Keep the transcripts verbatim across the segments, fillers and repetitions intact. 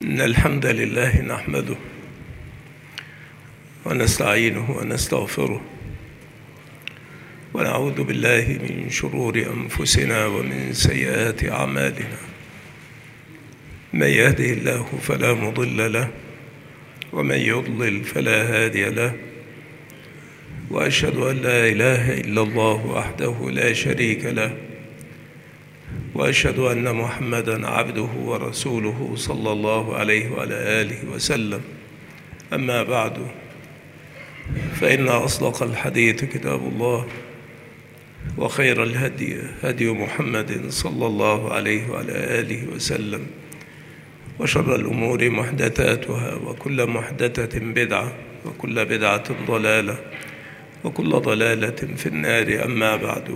إن الحمد لله نحمده ونستعينه ونستغفره ونعوذ بالله من شرور أنفسنا ومن سيئات أعمالنا. من يهده الله فلا مضل له ومن يضلل فلا هادي له، وأشهد أن لا إله إلا الله وحده لا شريك له، وأشهد أن محمدًا عبده ورسوله صلى الله عليه وعلى آله وسلم. أما بعد، فإن أصدق الحديث كتاب الله، وخير الهدي هدي محمد صلى الله عليه وعلى آله وسلم، وشر الأمور محدثاتها، وكل محدثة بدعة، وكل بدعة ضلالة، وكل ضلالة في النار. أما بعد،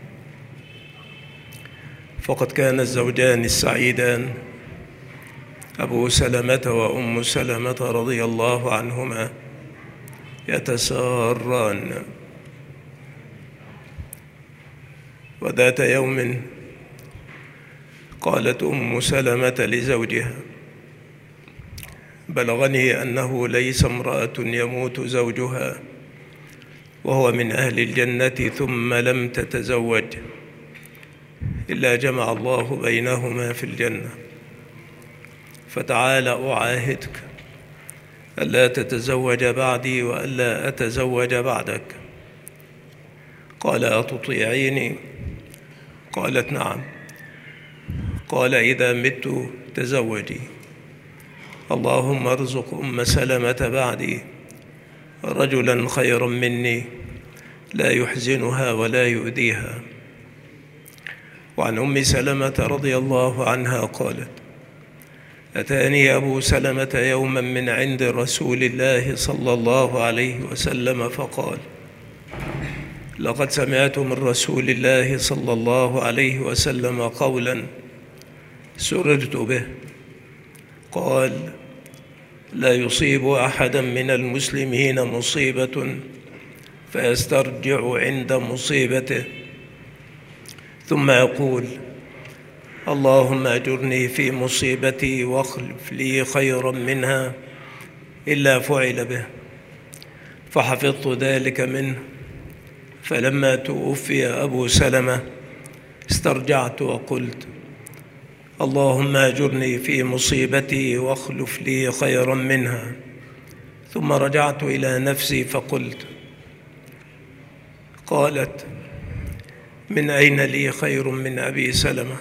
فقد كان الزوجان السعيدان أبو سلمة وأم سلمة رضي الله عنهما يتساران، وذات يوم قالت أم سلمة لزوجها: بلغني أنه ليس امرأة يموت زوجها وهو من أهل الجنة ثم لم تتزوج إلا جمع الله بينهما في الجنة، فتعال أعاهدك ألا تتزوج بعدي وألا أتزوج بعدك. قال: أتطيعيني؟ قالت: نعم. قال: إذا مت تزوجي، اللهم ارزق أم سلمة بعدي رجلا خيرا مني لا يحزنها ولا يؤذيها. وعن أم سلمة رضي الله عنها قالت: أتاني أبو سلمة يوما من عند رسول الله صلى الله عليه وسلم فقال: لقد سمعت من رسول الله صلى الله عليه وسلم قولا سررت به، قال: لا يصيب أحدا من المسلمين مصيبة فيسترجع عند مصيبته ثم يقول: اللهم أجرني في مصيبتي واخلف لي خيرا منها، إلا فعل به. فحفظت ذلك منه، فلما توفي أبو سلمة استرجعت وقلت: اللهم أجرني في مصيبتي واخلف لي خيرا منها. ثم رجعت إلى نفسي فقلت: قالت: من أين لي خير من أبي سلمة؟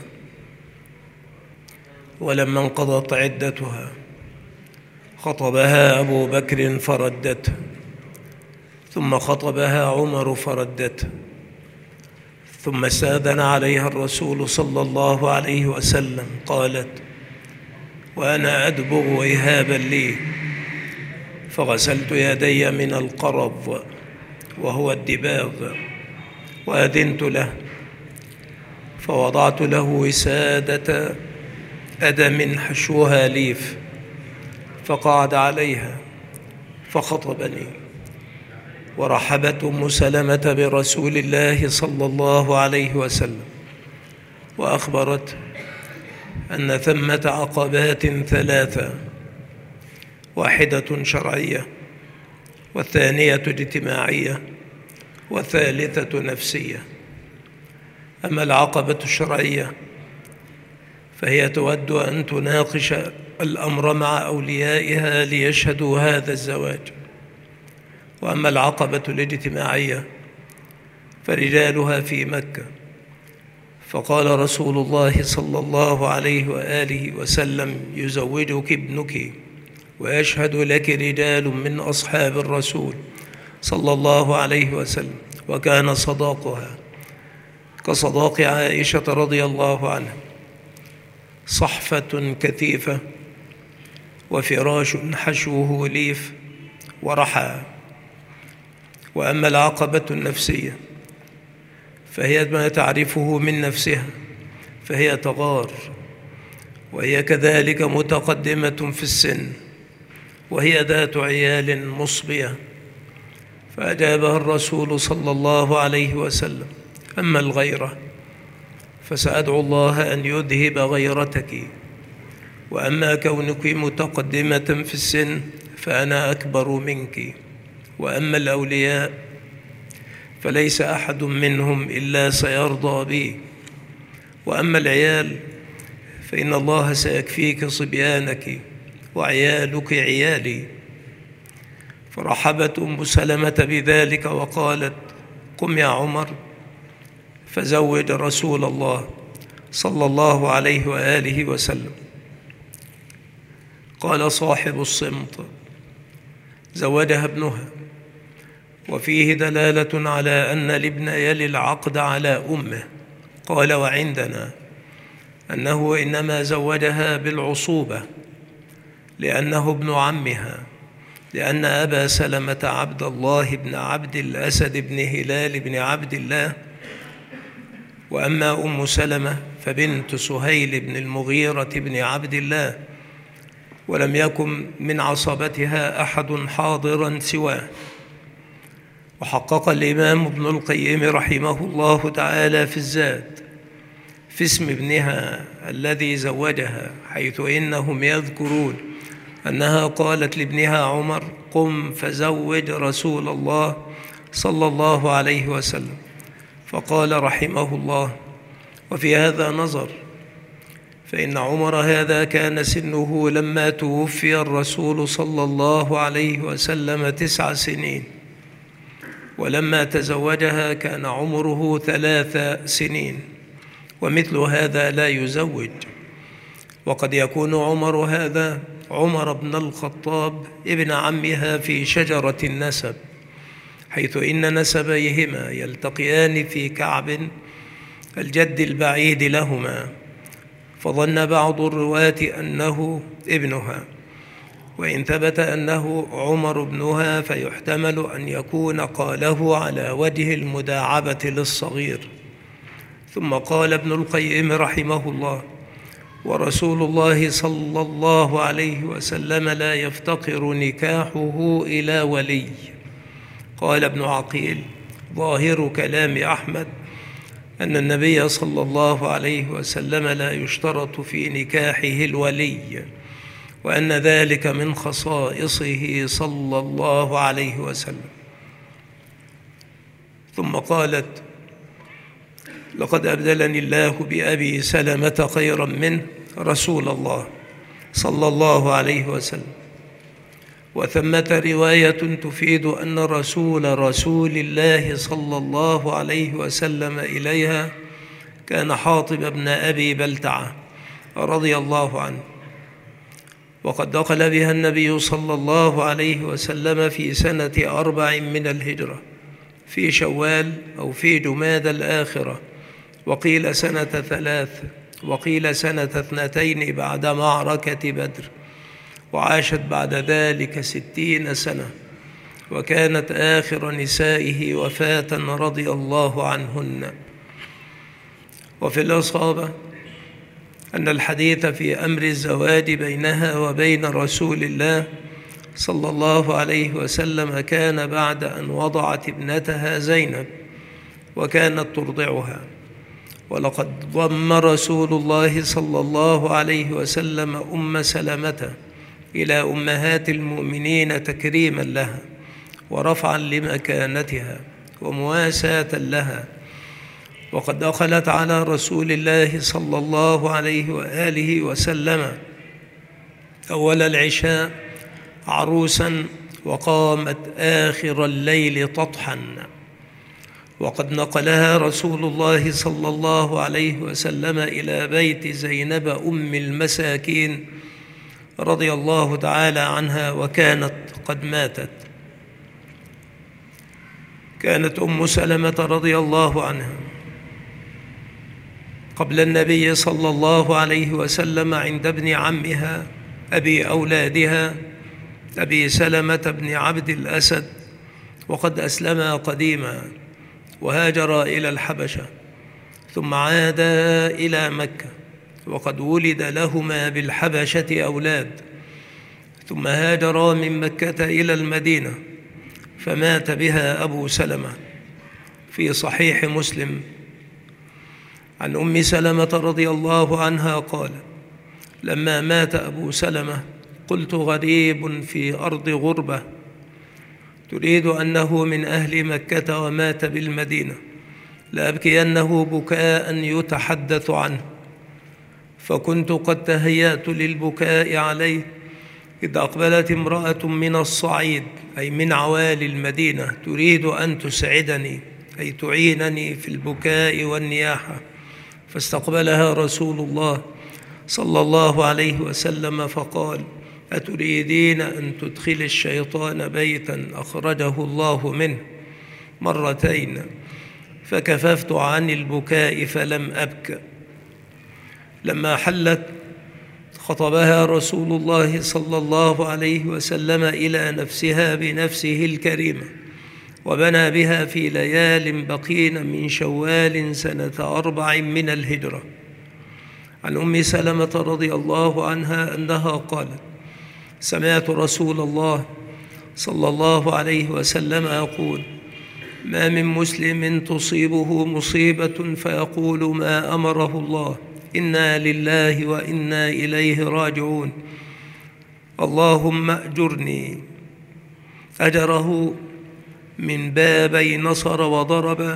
ولما انقضت عدتها خطبها أبو بكر فردته، ثم خطبها عمر فردته، ثم استأذن عليها الرسول صلى الله عليه وسلم. قالت: وأنا أدبغ إهابا لي، فغسلت يدي من القرض وهو الدباغ، وأذنت له، فوضعت له وسادة أدم حشوها ليف، فقعد عليها فخطبني. ورحبت أم سلمة برسول الله صلى الله عليه وسلم، وأخبرت أن ثمة عقبات ثلاثة: واحدة شرعية، والثانية اجتماعية، والثالثة نفسية. أما العقبة الشرعية فهي تود أن تناقش الأمر مع أوليائها ليشهدوا هذا الزواج. وأما العقبة الاجتماعية فرجالها في مكة، فقال رسول الله صلى الله عليه وآله وسلم: يزوجك ابنك ويشهد لك رجال من أصحاب الرسول صلى الله عليه وسلم. وكان صداقها كصداق عائشة رضي الله عنها، صحفة كثيفة وفراش حشوه ليف ورحى. وأما العقبة النفسية فهي ما تعرفه من نفسها، فهي تغار، وهي كذلك متقدمة في السن، وهي ذات عيال مصبية. فأجابها الرسول صلى الله عليه وسلم: أما الغيرة فسأدعو الله أن يذهب غيرتك وأما كونك متقدمة في السن فأنا أكبر منك، وأما الأولياء فليس أحد منهم إلا سيرضى بي، وأما العيال فإن الله سيكفيك صبيانك وعيالك عيالي. فرحبت أم سلمة بذلك وقالت: قم يا عمر فزوج رسول الله صلى الله عليه وآله وسلم. قال صاحب الصمت: زوجها ابنها، وفيه دلالة على أن الابن يلي العقد على أمه. قال: وعندنا أنه إنما زوجها بالعصوبة لأنه ابن عمها، لأن أبا سلمة عبد الله بن عبد الأسد بن هلال بن عبد الله، وأما أم سلمة فبنت سهيل بن المغيرة بن عبد الله، ولم يكن من عصبتها أحد حاضرا سواه. وحقق الإمام ابن القيم رحمه الله تعالى في الزاد في اسم ابنها الذي زوجها، حيث إنهم يذكرون أنها قالت لابنها عمر: قم فزوج رسول الله صلى الله عليه وسلم. فقال رحمه الله: وفي هذا نظر، فإن عمر هذا كان سنه لما توفي الرسول صلى الله عليه وسلم تسع سنين، ولما تزوجها كان عمره ثلاث سنين، ومثل هذا لا يزوج. وقد يكون عمر هذا عمر بن الخطاب ابن عمها في شجرة النسب، حيث إن نسبيهما يلتقيان في كعب الجد البعيد لهما، فظن بعض الرواة أنه ابنها، وإن ثبت أنه عمر ابنها فيحتمل أن يكون قاله على وجه المداعبة للصغير. ثم قال ابن القيم رحمه الله: ورسول الله صلى الله عليه وسلم لا يفتقر نكاحه إلى ولي. قال ابن عقيل: ظاهر كلام أحمد أن النبي صلى الله عليه وسلم لا يشترط في نكاحه الولي، وأن ذلك من خصائصه صلى الله عليه وسلم. ثم قالت: لقد أبدلني الله بأبي سلمة خيرا منه رسول الله صلى الله عليه وسلم. وثمة رواية تفيد أن رسول رسول الله صلى الله عليه وسلم إليها كان حاطب بن أبي بلتعة رضي الله عنه، وقد دخل بها النبي صلى الله عليه وسلم في سنة أربع من الهجرة، في شوال أو في جماد الآخرة، وقيل سنة ثلاث، وقيل سنة اثنتين بعد معركة بدر، وعاشت بعد ذلك ستين سنة، وكانت آخر نسائه وفاة رضي الله عنهن. وفي الإصابة أن الحديث في أمر الزواج بينها وبين رسول الله صلى الله عليه وسلم كان بعد أن وضعت ابنتها زينب وكانت ترضعها. ولقد ضم رسول الله صلى الله عليه وسلم أم سلمة إلى أمهات المؤمنين تكريما لها ورفعا لمكانتها ومواساة لها. وقد دخلت على رسول الله صلى الله عليه وآله وسلم أول العشاء عروسا، وقامت آخر الليل تطحن. وقد نقلها رسول الله صلى الله عليه وسلم إلى بيت زينب أم المساكين رضي الله تعالى عنها، وكانت قد ماتت. كانت أم سلمة رضي الله عنها قبل النبي صلى الله عليه وسلم عند ابن عمها أبي أولادها أبي سلمة بن عبد الأسد، وقد أسلما قديما وهاجرا إلى الحبشة، ثم عادا إلى مكة، وقد ولد لهما بالحبشة أولاد، ثم هاجرا من مكة إلى المدينة، فمات بها أبو سلمة. في صحيح مسلم عن أم سلمة رضي الله عنها قال: لما مات أبو سلمة قلت غريب في أرض غربة، تريد أنه من أهل مكة ومات بالمدينة، لأبكينه بكاء يتحدث عنه. فكنت قد تهيأت للبكاء عليه، إذ أقبلت امرأة من الصعيد أي من عوالي المدينة تريد أن تسعدني أي تعينني في البكاء والنياحة. فاستقبلها رسول الله صلى الله عليه وسلم فقال: أتريدين أن تدخل الشيطان بيتا أخرجه الله منه؟ مرتين. فكففت عن البكاء فلم أبكى. لما حلت خطبها رسول الله صلى الله عليه وسلم إلى نفسها بنفسه الكريمة، وبنى بها في ليال بقين من شوال سنة أربع من الهجرة. عن أم سلمة رضي الله عنها أنها قالت: سمعت رسول الله صلى الله عليه وسلم يقول: ما من مسلم تصيبه مصيبة فيقول ما أمره الله، إنا لله وإنا إليه راجعون، اللهم أجرني، أجره من بابي نصر وضرب،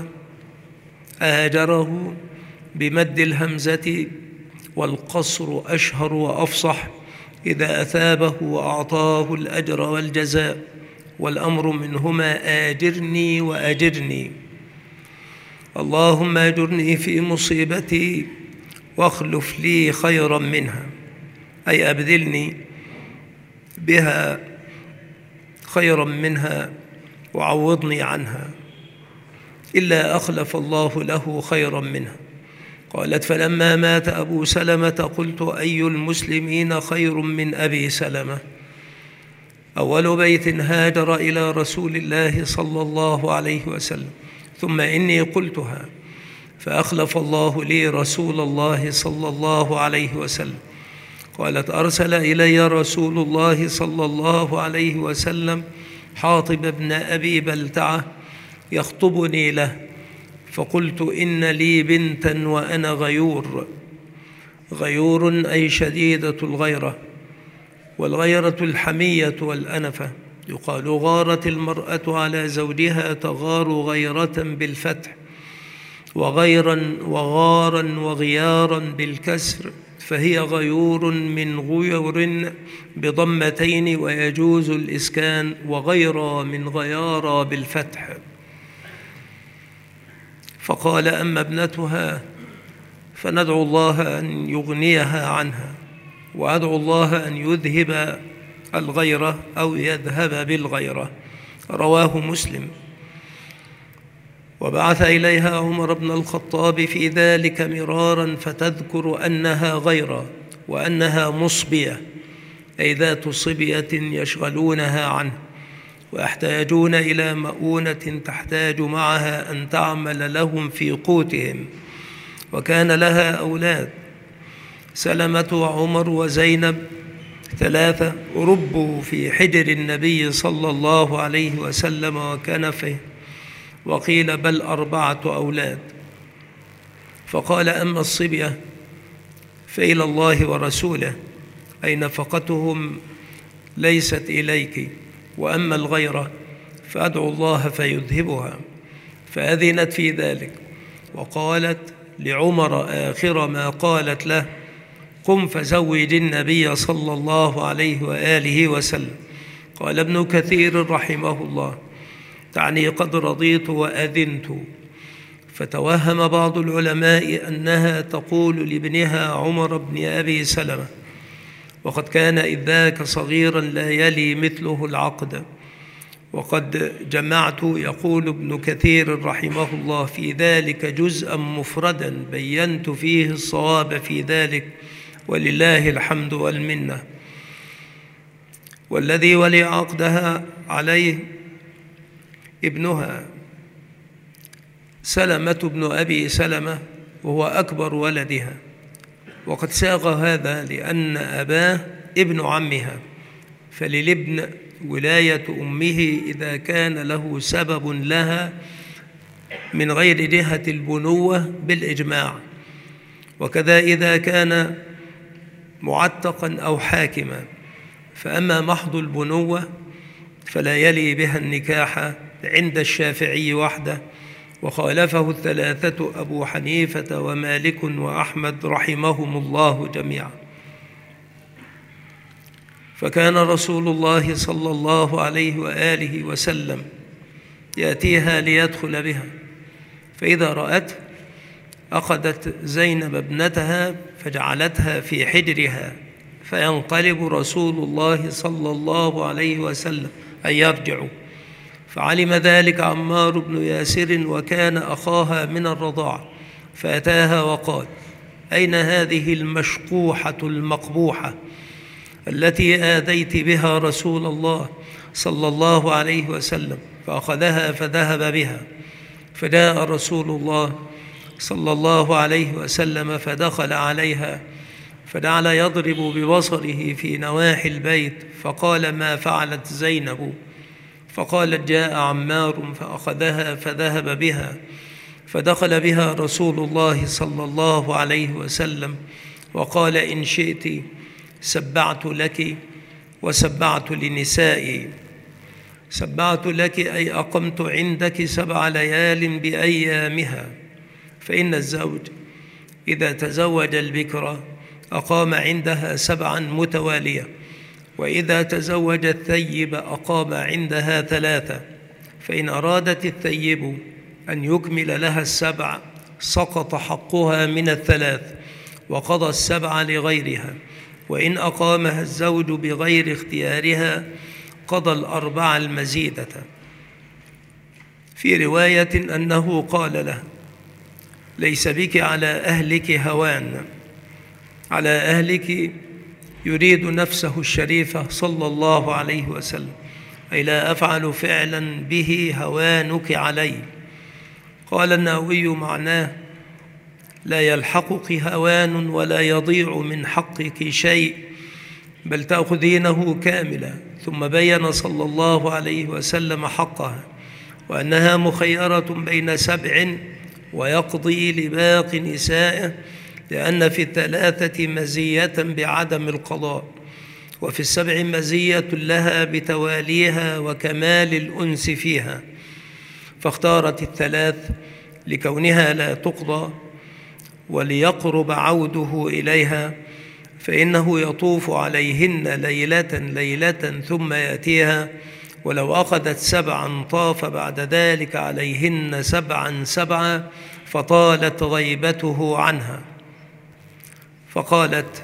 آجره بمد الهمزة والقصر أشهر وأفصح، إذا أثابه وأعطاه الأجر والجزاء، والأمر منهما آجرني وأجرني. اللهم أجرني في مصيبتي واخلف لي خيرا منها، أي أبدلني بها خيرا منها وعوضني عنها، إلا أخلف الله له خيرا منها. قالت: فلما مات أبو سلمة قلت: أي المسلمين خير من أبي سلمة؟ أول بيت هاجر إلى رسول الله صلى الله عليه وسلم، ثم إني قلتها فأخلف الله لي رسول الله صلى الله عليه وسلم. قالت: أرسل إلي رسول الله صلى الله عليه وسلم حاطب بن أبي بلتعة يخطبني له، فقلت: إن لي بنتا وأنا غيور. غيور أي شديدة الغيرة، والغيرة الحمية والأنفة. يقال غارت المرأة على زوجها تغار غيرة بالفتح، وغيرا وغارا وغيارا بالكسر، فهي غيور من غيور بضمتين، ويجوز الإسكان، وغيرا من غيارا بالفتح. فقال: أما ابنتها فندعو الله أن يغنيها عنها، وأدعو الله أن يذهب الغيرة أو يذهب بالغيرة. رواه مسلم. وبعث إليها عمر بن الخطاب في ذلك مرارا، فتذكر أنها غيرة وأنها مصبية، أي ذات صبية يشغلونها عنه، ويحتاجون إلى مؤونة تحتاج معها أن تعمل لهم في قوتهم. وكان لها أولاد: سلمة وعمر وزينب، ثلاثة ربوا في حجر النبي صلى الله عليه وسلم وكنفه، وقيل بل أربعة أولاد. فقال: أما الصبية فإلى الله ورسوله، أي نفقتهم ليست إليك، وأما الغيرة فأدعو الله فيذهبها. فأذنت في ذلك، وقالت لعمر آخر ما قالت له: قم فزوج النبي صلى الله عليه وآله وسلم. قال ابن كثير رحمه الله: تعني قد رضيت وأذنت. فتوهم بعض العلماء أنها تقول لابنها عمر بن أبي سلمة، وقد كان إذ ذاك صغيرا لا يلي مثله العقد. وقد جمعت، يقول ابن كثير رحمه الله، في ذلك جزءا مفردا بينت فيه الصواب في ذلك، ولله الحمد والمنة. والذي ولي عقدها عليه ابنها سلمة بن أبي سلمة، وهو أكبر ولدها. وقد ساغ هذا لأن أباه ابن عمها، فللابن ولاية أمه إذا كان له سبب لها من غير جهة البنوة بالإجماع، وكذا إذا كان معتقا أو حاكما، فأما محض البنوة فلا يلي بها النكاح عند الشافعي وحده، وخالفه الثلاثة أبو حنيفة ومالك وأحمد رحمهم الله جميعا. فكان رسول الله صلى الله عليه وآله وسلم يأتيها ليدخل بها، فإذا رأته أخذت زينب ابنتها فجعلتها في حجرها، فينقلب رسول الله صلى الله عليه وسلم أن يرجعوا. فعلم ذلك عمار بن ياسر وكان أخاها من الرضاعة، فأتاها وقال: أين هذه المشقوحة المقبوحة التي آذيت بها رسول الله صلى الله عليه وسلم؟ فأخذها فذهب بها. فجاء رسول الله صلى الله عليه وسلم فدخل عليها، فجعل يضرب ببصره في نواحي البيت، فقال: ما فعلت زينب؟ فقالت: جاء عمار فأخذها فذهب بها. فدخل بها رسول الله صلى الله عليه وسلم وقال: إن شئت سبعت لك وسبعت لنسائي. سبعت لك أي أقمت عندك سبع ليال بأيامها، فإن الزوج إذا تزوج البكرة أقام عندها سبعا متوالية، وإذا تزوج الثيب أقام عندها ثلاثة، فإن أرادت الثيب أن يكمل لها السبع سقط حقها من الثلاث وقضى السبع لغيرها، وإن أقامها الزوج بغير اختيارها قضى الأربع المزيدة. في رواية أنه قال له: ليس بك على أهلك هوان. على أهلك يريد نفسه الشريفة صلى الله عليه وسلم، أي لا أفعل فعلا به هوانك علي. قال النووي معناه: لا يلحقك هوان ولا يضيع من حقك شيء، بل تأخذينه كاملا. ثم بين صلى الله عليه وسلم حقها، وأنها مخيرة بين سبع ويقضي لباقي نسائه، لأن في الثلاثة مزية بعدم القضاء، وفي السبع مزية لها بتواليها وكمال الأنس فيها، فاختارت الثلاث لكونها لا تقضى وليقرب عوده إليها، فإنه يطوف عليهن ليلة ليلة ثم يأتيها، ولو أخذت سبعا طاف بعد ذلك عليهن سبعا سبعا فطالت غيبته عنها. فقالت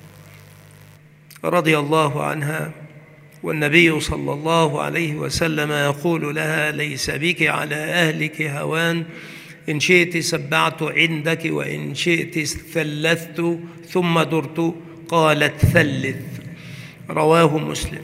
رضي الله عنها: والنبي صلى الله عليه وسلم يقول لها: ليس بك على أهلك هوان، إن شئت سبعت عندك وإن شئت ثلثت ثم درت. قالت: ثلث. رواه مسلم.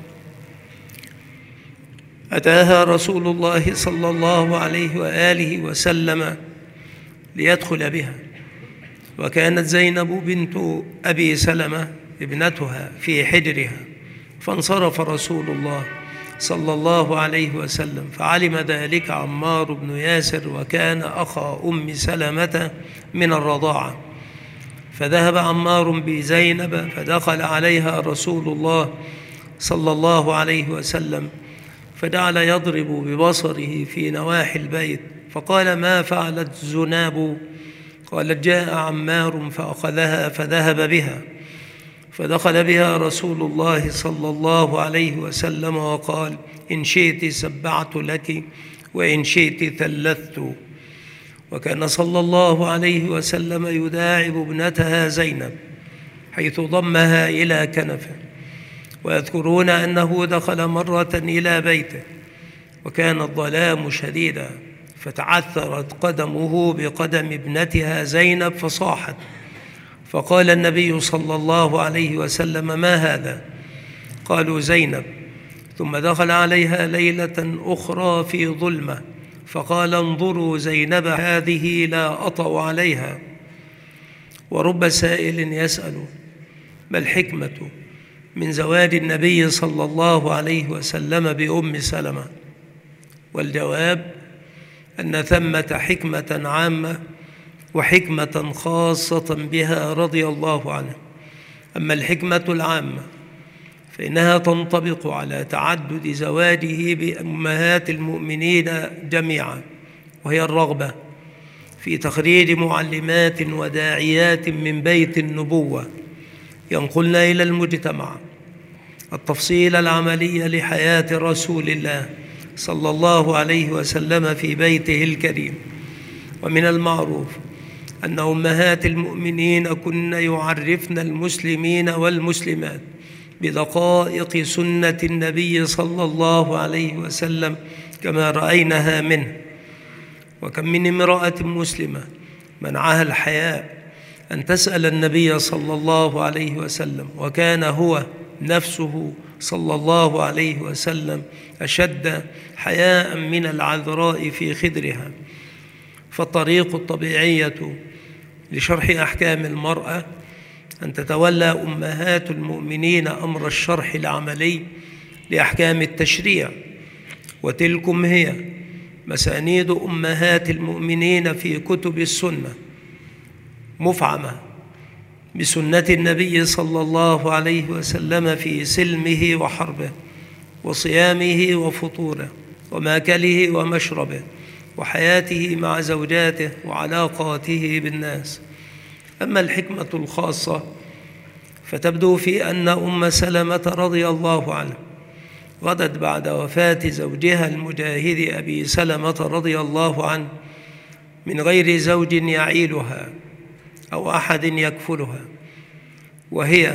أتاها رسول الله صلى الله عليه وآله وسلم ليدخل بها، وكانت زينب بنت أبي سلمة ابنتها في حجرها، فانصرف رسول الله صلى الله عليه وسلم، فعلم ذلك عمار بن ياسر وكان أخا أم سلمة من الرضاعة، فذهب عمار بزينب فدخل عليها رسول الله صلى الله عليه وسلم، فجعل يضرب ببصره في نواحي البيت، فقال: ما فعلت زناب؟ قالت: جاء عمار فأخذها فذهب بها. فدخل بها رسول الله صلى الله عليه وسلم وقال: إن شئت سبعت لك وإن شئت ثلثت. وكان صلى الله عليه وسلم يداعب ابنتها زينب حيث ضمها إلى كنفه. ويذكرون أنه دخل مرة إلى بيته وكان الظلام شديدا، فتعثرت قدمه بقدم ابنتها زينب فصاحت، فقال النبي صلى الله عليه وسلم: ما هذا؟ قالوا: زينب. ثم دخل عليها ليلة أخرى في ظلمة فقال: انظروا زينب هذه لا أطأ عليها. ورب سائل يسأل: ما الحكمة من زواج النبي صلى الله عليه وسلم بأم سلمة؟ والجواب أن ثمة حكمة عامة وحكمة خاصة بها رضي الله عنه، أما الحكمة العامة فإنها تنطبق على تعدد زواجه بأمهات المؤمنين جميعا، وهي الرغبة في تخريج معلمات وداعيات من بيت النبوة ينقلن إلى المجتمع التفصيل العملي لحياة رسول الله صلى الله عليه وسلم في بيته الكريم. ومن المعروف أن أمهات المؤمنين كن يعرفن المسلمين والمسلمات بدقائق سنة النبي صلى الله عليه وسلم كما رأيناها منه. وكم من امرأة مسلمة منعها الحياء أن تسأل النبي صلى الله عليه وسلم، وكان هو نفسه صلى الله عليه وسلم أشد حياء من العذراء في خدرها. فالطريق الطبيعية لشرح أحكام المرأة أن تتولى أمهات المؤمنين أمر الشرح العملي لأحكام التشريع، وتلكم هي مسانيد أمهات المؤمنين في كتب السنة مفعمة بسنة النبي صلى الله عليه وسلم في سلمه وحربه وصيامه وفطوره وماكله ومشربه وحياته مع زوجاته وعلاقاته بالناس. أما الحكمة الخاصة فتبدو في أن أم سلمة رضي الله عنها غدت بعد وفاة زوجها المجاهد أبي سلمة رضي الله عنه من غير زوج يعيلها أو أحد يكفلها، وهي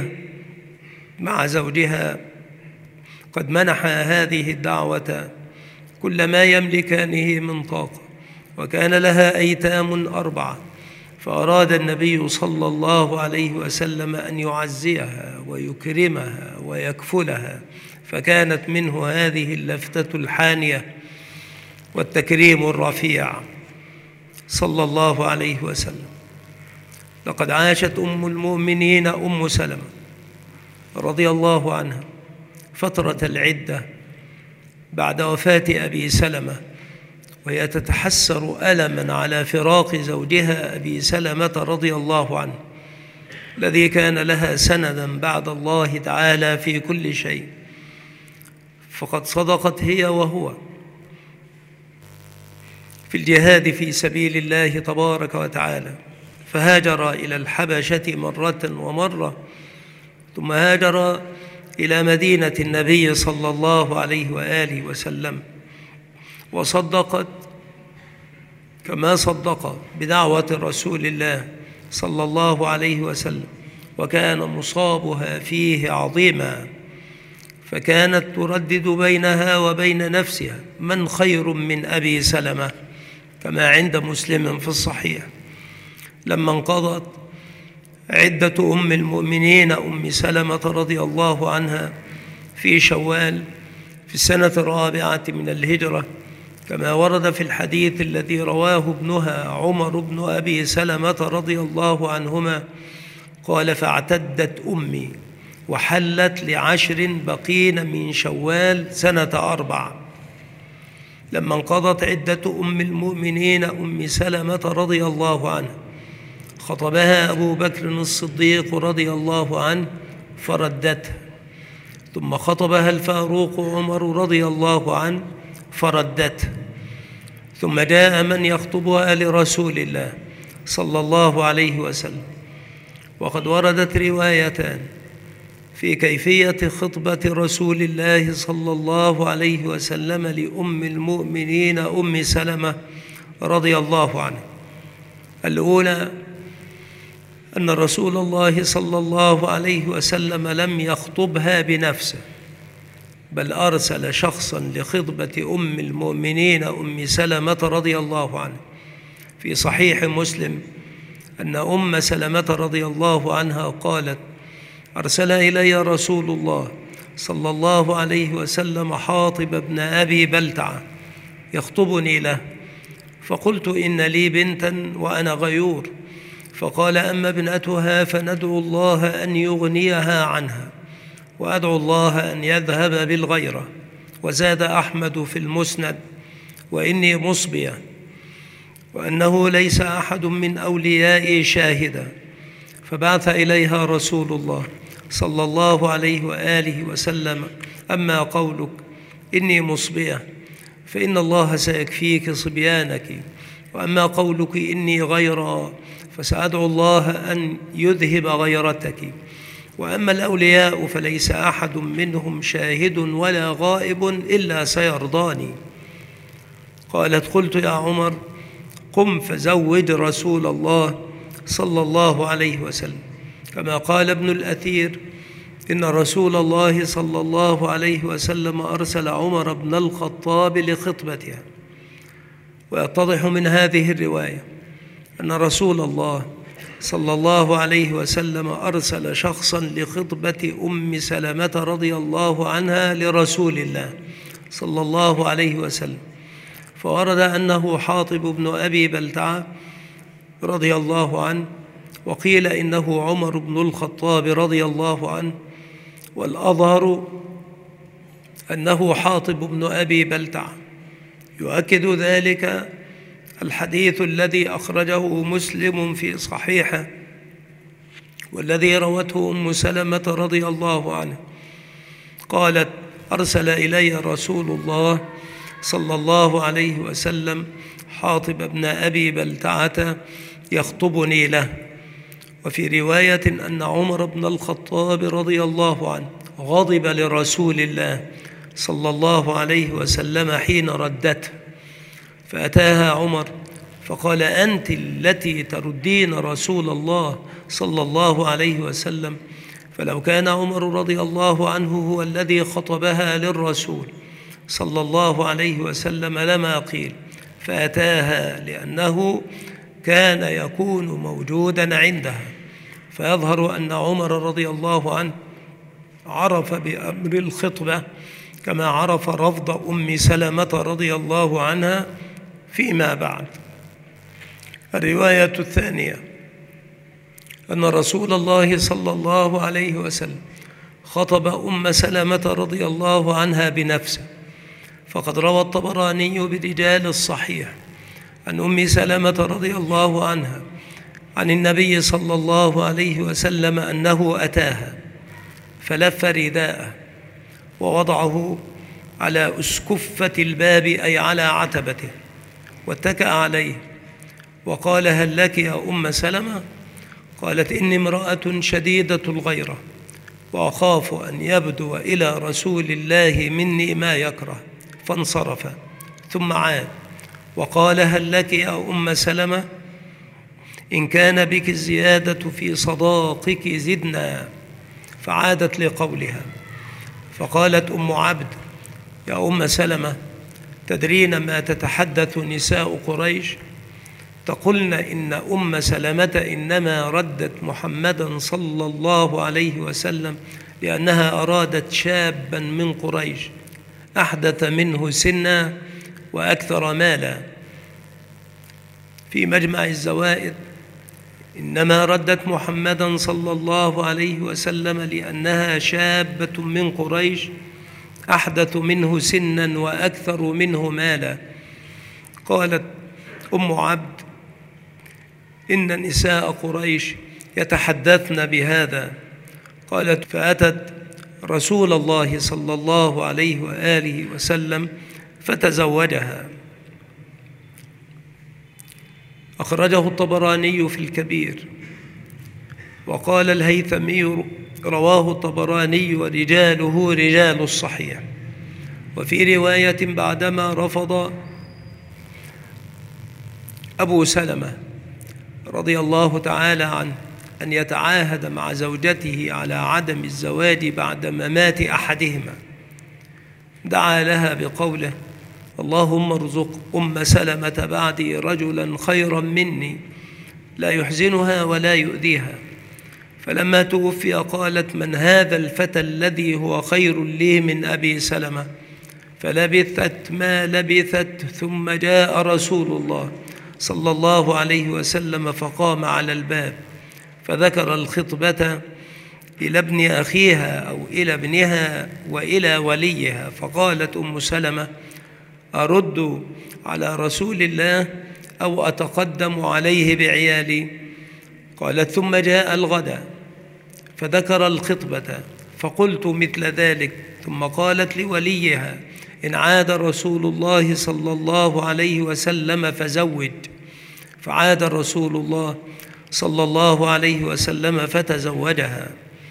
مع زوجها قد منح هذه الدعوة كل ما يملكانه من طاقة، وكان لها أيتام أربعة، فأراد النبي صلى الله عليه وسلم أن يعزيها ويكرمها ويكفلها، فكانت منه هذه اللفتة الحانية والتكريم الرفيع صلى الله عليه وسلم. لقد عاشت أم المؤمنين أم سلمة رضي الله عنها فترة العدة بعد وفاة أبي سلمة، وهي تتحسر ألماً على فراق زوجها أبي سلمة رضي الله عنه الذي كان لها سنداً بعد الله تعالى في كل شيء. فقد صدقت هي وهو في الجهاد في سبيل الله تبارك وتعالى، فهاجر إلى الحبشة مرة ومرة، ثم هاجر إلى مدينة النبي صلى الله عليه وآله وسلم، وصدقت كما صدق بدعوة رسول الله صلى الله عليه وسلم، وكان مصابها فيه عظيما، فكانت تردد بينها وبين نفسها من خير من أبي سلمة كما عند مسلم في الصحيح. لما انقضت عدة أم المؤمنين أم سلمة رضي الله عنها في شوال في السنة الرابعة من الهجرة كما ورد في الحديث الذي رواه ابنها عمر بن أبي سلمة رضي الله عنهما قال: فاعتدت أمي وحلت لعشر بقين من شوال سنة أربع. لما انقضت عدة أم المؤمنين أم سلمة رضي الله عنها خطبها أبو بكر الصديق رضي الله عنه فردته، ثم خطبها الفاروق عمر رضي الله عنه فردته، ثم جاء من يخطبها لرسول الله صلى الله عليه وسلم. وقد وردت روايتان في كيفية خطبة رسول الله صلى الله عليه وسلم لأم المؤمنين أم سلمة رضي الله عنه. الأولى أن رسول الله صلى الله عليه وسلم لم يخطبها بنفسه، بل أرسل شخصا لخطبة أم المؤمنين أم سلمة رضي الله عنه. في صحيح مسلم أن أم سلمة رضي الله عنها قالت: أرسل إلي رسول الله صلى الله عليه وسلم حاطب بن أبي بلتعة يخطبني له، فقلت: إن لي بنتا وأنا غيور. فقال: أما ابنتها فندعو الله أن يغنيها عنها، وأدعو الله أن يذهب بالغيرة. وزاد أحمد في المسند: وإني مصبية، وأنه ليس أحد من أوليائي شاهدا. فبعث إليها رسول الله صلى الله عليه وآله وسلم: أما قولك إني مصبية فإن الله سيكفيك صبيانك، وأما قولك إني غيرى فسأدعو الله أن يذهب غيرتك، وأما الأولياء فليس أحد منهم شاهد ولا غائب إلا سيرضاني. قالت: قلت يا عمر قم فزوج رسول الله صلى الله عليه وسلم، كما قال ابن الأثير: إن رسول الله صلى الله عليه وسلم أرسل عمر بن الخطاب لخطبتها. ويتضح من هذه الرواية أن رسول الله صلى الله عليه وسلم أرسل شخصا لخطبة أم سلمة رضي الله عنها لرسول الله صلى الله عليه وسلم، فورد أنه حاطب بن أبي بلتعة رضي الله عنه، وقيل إنه عمر بن الخطاب رضي الله عنه، والأظهر أنه حاطب بن أبي بلتعة. يؤكد ذلك الحديث الذي أخرجه مسلم في صحيحه، والذي روته أم سلمة رضي الله عنها قالت: أرسل إلي رسول الله صلى الله عليه وسلم حاطب بن أبي بلتعة يخطبني له. وفي رواية أن عمر بن الخطاب رضي الله عنه غضب لرسول الله صلى الله عليه وسلم حين ردته، فأتاها عمر فقال: أنت التي تردين رسول الله صلى الله عليه وسلم. فلو كان عمر رضي الله عنه هو الذي خطبها للرسول صلى الله عليه وسلم لما قيل، فأتاها لأنه كان يكون موجودا عندها. فيظهر أن عمر رضي الله عنه عرف بأمر الخطبة كما عرف رفض أم سلمة رضي الله عنها فيما بعد. الرواية الثانية أن رسول الله صلى الله عليه وسلم خطب أم سلمة رضي الله عنها بنفسه، فقد روى الطبراني برجال الصحيح عن أم سلمة رضي الله عنها عن النبي صلى الله عليه وسلم أنه أتاها فلف رداءه ووضعه على أسكفة الباب، أي على عتبته، واتكأ عليه وقال: هل لك يا أم سلمة؟ قالت: إني امرأة شديدة الغيرة وأخاف أن يبدو إلى رسول الله مني ما يكره. فانصرف ثم عاد وقال: هل لك يا أم سلمة؟ إن كان بك الزيادة في صداقك زدنا. فعادت لقولها، فقالت أم عبد: يا أم سلمة، تدرين ما تتحدث نساء قريش؟ تقولن إن أم سلمة إنما ردت محمدا صلى الله عليه وسلم لأنها أرادت شابا من قريش أحدث منه سنا وأكثر مالا. في مجمع الزوائد: إنما ردت محمدا صلى الله عليه وسلم لأنها شابة من قريش أحدث منه سنا وأكثر منه مالا. قالت أم عبد: إن نساء قريش يتحدثن بهذا. قالت: فأتت رسول الله صلى الله عليه وآله وسلم فتزوجها. أخرجه الطبراني في الكبير. وقال الهيثمي: رواه الطبراني ورجاله رجال الصحيح. وفي رواية: بعدما رفض أبو سلمة رضي الله تعالى عنه أن يتعاهد مع زوجته على عدم الزواج بعد ممات أحدهما، دعا لها بقوله: اللهم ارزق أم سلمة بعدي رجلا خيرا مني لا يحزنها ولا يؤذيها. فلما توفي قالت: من هذا الفتى الذي هو خير لي من أبي سلمة؟ فلبثت ما لبثت، ثم جاء رسول الله صلى الله عليه وسلم فقام على الباب فذكر الخطبة إلى ابن أخيها أو إلى ابنها وإلى وليها. فقالت أم سلمة: أرد على رسول الله أو أتقدم عليه بعيالي؟ قالت: ثم جاء الغد فذكر الخطبة، فقلت مثل ذلك. ثم قالت لوليها: إن عاد رسول الله صلى الله عليه وسلم فزوج. فعاد رسول الله صلى الله عليه وسلم فتزوجها.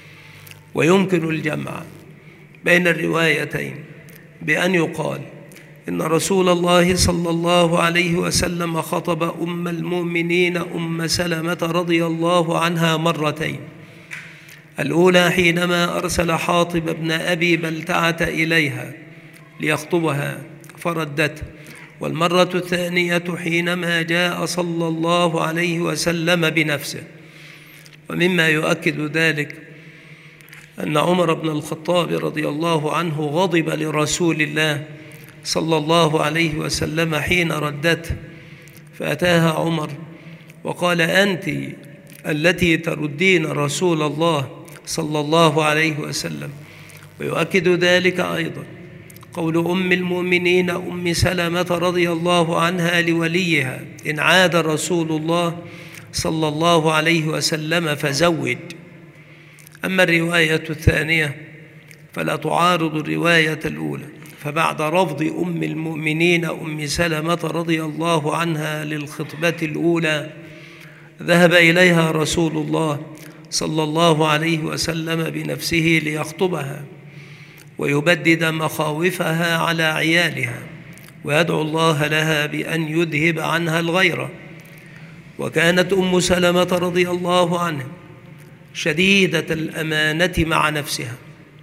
ويمكن الجمع بين الروايتين بأن يقال إن رسول الله صلى الله عليه وسلم خطب أم المؤمنين أم سلمة رضي الله عنها مرتين، الأولى حينما أرسل حاطب بن أبي بلتعة إليها ليخطبها فردته، والمرة الثانية حينما جاء صلى الله عليه وسلم بنفسه. ومما يؤكد ذلك أن عمر بن الخطاب رضي الله عنه غضب لرسول الله صلى الله عليه وسلم حين ردته، فأتاها عمر وقال: أنت التي تردين رسول الله صلى الله عليه وسلم. ويؤكد ذلك أيضا قول أم المؤمنين أم سلمة رضي الله عنها لوليها: إن عاد رسول الله صلى الله عليه وسلم فزوج. أما الرواية الثانية فلا تعارض الرواية الأولى، فبعد رفض أم المؤمنين أم سلمة رضي الله عنها للخطبة الأولى ذهب إليها رسول الله صلى الله عليه وسلم بنفسه ليخطبها ويبدد مخاوفها على عيالها ويدعو الله لها بأن يذهب عنها الغيرة. وكانت أم سلمة رضي الله عنها شديدة الأمانة مع نفسها،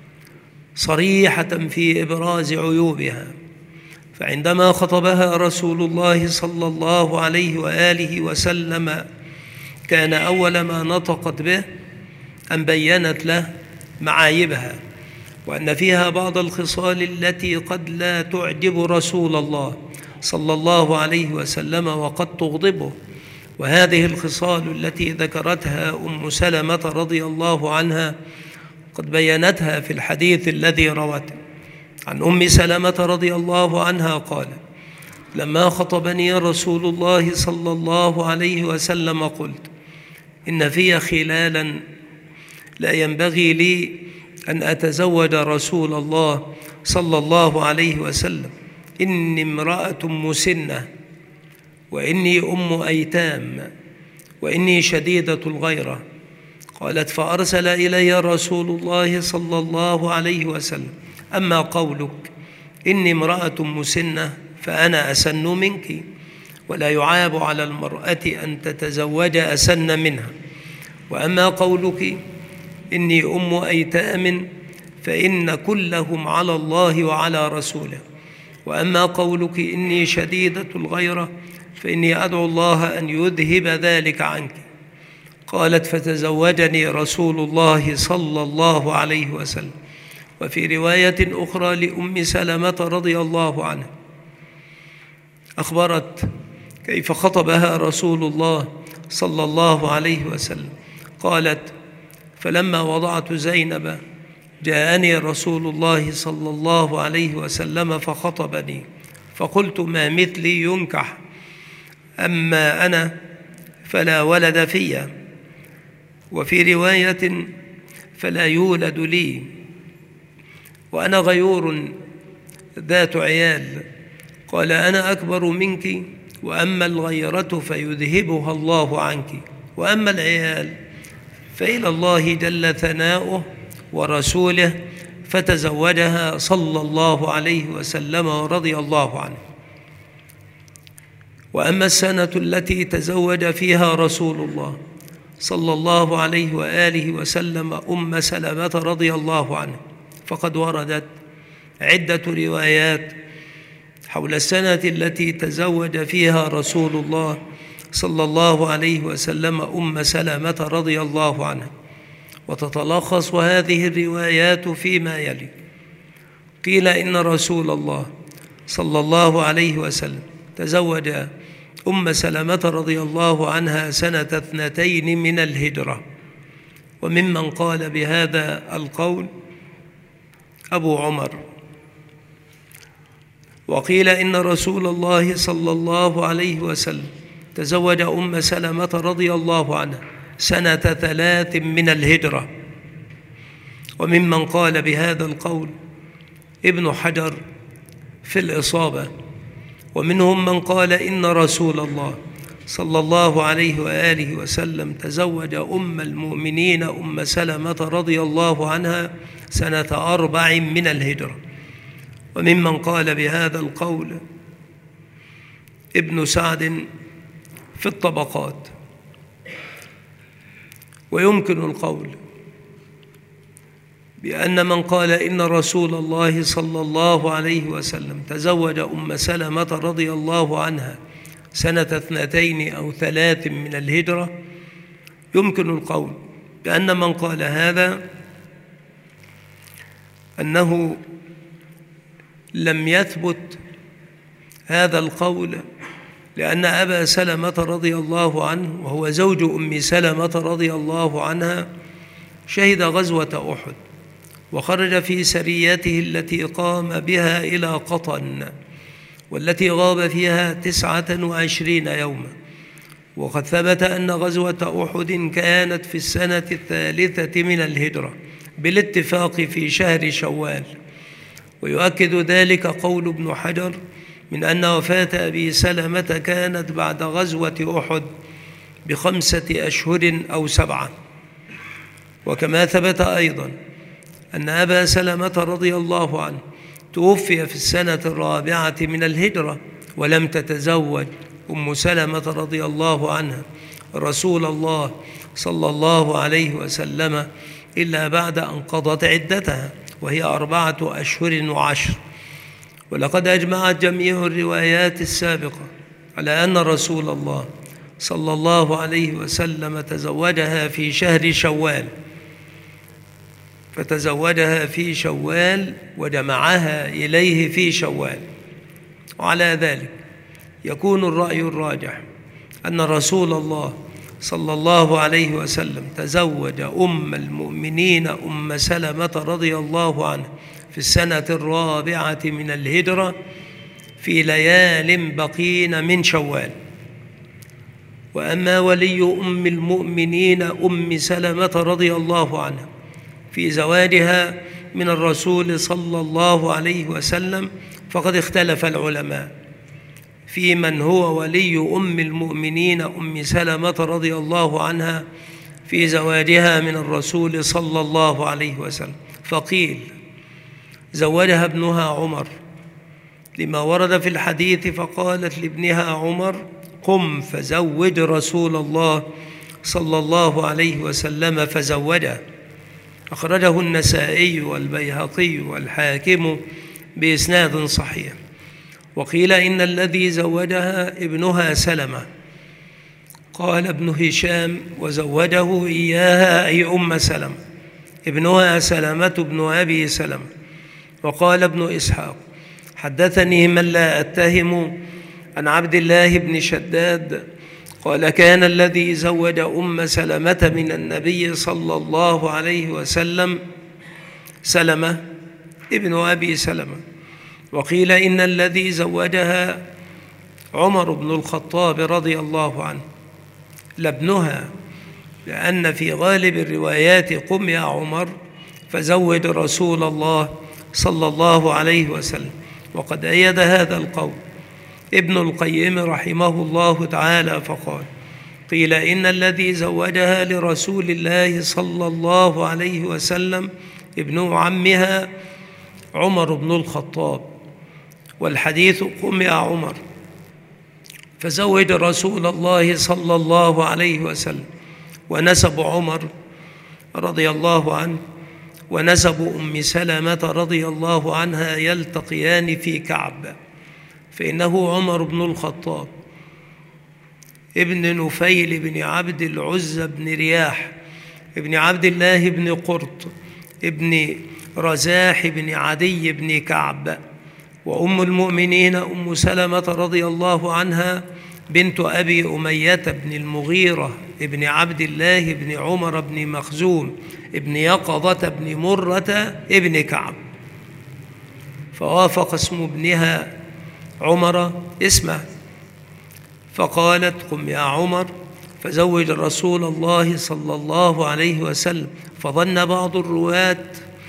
صريحة في إبراز عيوبها، فعندما خطبها رسول الله صلى الله عليه وآله وسلم كان أول ما نطقت به أن بيّنت له معايبها، وأن فيها بعض الخصال التي قد لا تعجب رسول الله صلى الله عليه وسلم وقد تغضبه. وهذه الخصال التي ذكرتها أم سلمة رضي الله عنها قد بيّنتها في الحديث الذي روته عن أم سلمة رضي الله عنها قال: لما خطبني رسول الله صلى الله عليه وسلم قلت: إن في خلالا لا ينبغي لي أن أتزوج رسول الله صلى الله عليه وسلم، إني امرأة مسنة، وإني أم أيتام، وإني شديدة الغيرة. قالت: فأرسل إلي رسول الله صلى الله عليه وسلم: أما قولك إني امرأة مسنة فأنا أسن منك، ولا يعاب على المرأة أن تتزوج أسن منها. وأما قولك إني أم أيتام فإن كلهم على الله وعلى رسوله. وأما قولك إني شديدة الغيرة فإني أدعو الله أن يذهب ذلك عنك. قالت: فتزوجني رسول الله صلى الله عليه وسلم. وفي رواية أخرى لأم سلمة رضي الله عنها أخبرت كيف خطبها رسول الله صلى الله عليه وسلم. قالت: فلما وضعت زينب جاءني رسول الله صلى الله عليه وسلم فخطبني، فقلت: ما مثلي ينكح، أما أنا فلا ولد في. وفي رواية: فلا يولد لي، وأنا غيور ذات عيال. قال: أنا أكبر منك، وأما الغيرة فيذهبها الله عنك، وأما العيال فإلى الله جل ثناؤه ورسوله. فتزوجها صلى الله عليه وسلم ورضي الله عنه. وأما السنة التي تزوج فيها رسول الله صلى الله عليه وآله وسلم أم سلمة رضي الله عنه فقد وردت عدة روايات حول السنة التي تزوج فيها رسول الله صلى الله عليه وسلم أم سلمة رضي الله عنها، وتتلخص هذه الروايات فيما يلي: قيل إن رسول الله صلى الله عليه وسلم تزوج أم سلمة رضي الله عنها سنة اثنتين من الهجرة، وممن قال بهذا القول أبو عمر. وقيل إن رسول الله صلى الله عليه وسلم تزوج أم سلمة رضي الله عنها سنة ثلاث من الهجرة، وممن قال بهذا القول ابن حجر في الإصابة، ومنهم من قال إن رسول الله صلى الله عليه وآله وسلم تزوج أم المؤمنين أم سلمة رضي الله عنها سنة أربع من الهجرة. وممن قال بهذا القول ابن سعد في الطبقات. ويمكن القول بأن من قال إن رسول الله صلى الله عليه وسلم تزوج أم سلمة رضي الله عنها سنة اثنتين أو ثلاث من الهجرة، يمكن القول بأن من قال هذا أنه لم يثبت هذا القول، لأن أبا سلمة رضي الله عنه وهو زوج أم سلمة رضي الله عنها شهد غزوة أحد، وخرج في سريته التي قام بها إلى قطن، والتي غاب فيها تسعة وعشرين يوما. وقد ثبت أن غزوة أحد كانت في السنة الثالثة من الهجرة بالاتفاق في شهر شوال. ويؤكد ذلك قول ابن حجر من أن وفاة أبي سلمة كانت بعد غزوة أحد بخمسة أشهر أو سبعة. وكما ثبت أيضا أن أبا سلمة رضي الله عنه توفي في السنة الرابعة من الهجرة، ولم تتزوج أم سلمة رضي الله عنها رسول الله صلى الله عليه وسلم إلا بعد أن قضت عدتها، وهي أربعة أشهر وعشر. ولقد أجمعت جميع الروايات السابقة على أن رسول الله صلى الله عليه وسلم تزوجها في شهر شوال، فتزوجها في شوال وجمعها إليه في شوال. وعلى ذلك يكون الرأي الراجح أن رسول الله صلى الله عليه وسلم تزوج أم المؤمنين أم سلمة رضي الله عنها في السنة الرابعة من الهجرة في ليال بقين من شوال. وأما ولي أم المؤمنين أم سلمة رضي الله عنها في زواجها من الرسول صلى الله عليه وسلم فقد اختلف العلماء في من هو ولي أم المؤمنين أم سلمة رضي الله عنها في زواجها من الرسول صلى الله عليه وسلم. فقيل زوجها ابنها عمر لما ورد في الحديث، فقالت لابنها عمر قم فزوج رسول الله صلى الله عليه وسلم فزوجه. أخرجه النسائي والبيهقي والحاكم بإسناد صحيح. وقيل إن الذي زوجها ابنها سلمة. قال ابن هشام وزوجه إياها أي أم سلمة، ابنها سلمة بن أبي سلمة. وقال ابن إسحاق حدثني من لا أتهم عن عبد الله بن شداد قال كان الذي زوج أم سلمة من النبي صلى الله عليه وسلم سلمة ابن أبي سلمة. وقيل إن الذي زوجها عمر بن الخطاب رضي الله عنه لابنها، لأن في غالب الروايات قم يا عمر فزوج رسول الله صلى الله عليه وسلم. وقد أيد هذا القول ابن القيم رحمه الله تعالى فقال قيل إن الذي زوجها لرسول الله صلى الله عليه وسلم ابن عمها عمر بن الخطاب، والحديث قم يا عمر فزوج رسول الله صلى الله عليه وسلم. ونسب عمر رضي الله عنه ونسب أم سلمة رضي الله عنها يلتقيان في كعب، فإنه عمر بن الخطاب ابن نفيل بن عبد العزى بن رياح ابن عبد الله بن قرط ابن رزاح بن عدي بن كعب. وأم المؤمنين أم سلمة رضي الله عنها بنت أبي أمية بن المغيرة ابن عبد الله بن عمر بن مخزوم ابن يقظة بن مرة ابن كعب. فوافق اسم ابنها عمر اسمه، فقالت قم يا عمر فزوج رسول الله صلى الله عليه وسلم. فظن بعض الرواة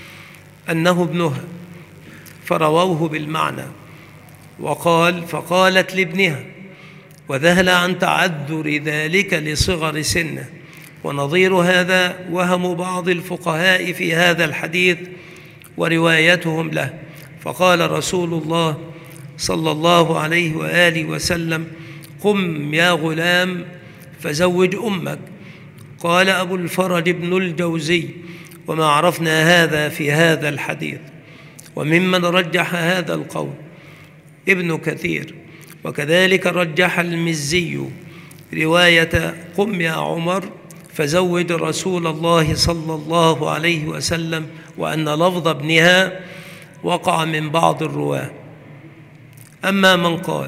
أنه ابنها، فرووه بالمعنى. وقال فقالت لابنها، وذهل عن تعذر ذلك لصغر سنه. ونظير هذا وهم بعض الفقهاء في هذا الحديث وروايتهم له. فقال رسول الله صلى الله عليه وآله وسلم: قم يا غلام فزوج أمك. قال أبو الفرج بن الجوزي: وما عرفنا هذا في هذا الحديث. وممن رجح هذا القول ابن كثير، وكذلك رجح المزي رواية قم يا عمر فزوج رسول الله صلى الله عليه وسلم، وأن لفظ ابنها وقع من بعض الرواه. أما من قال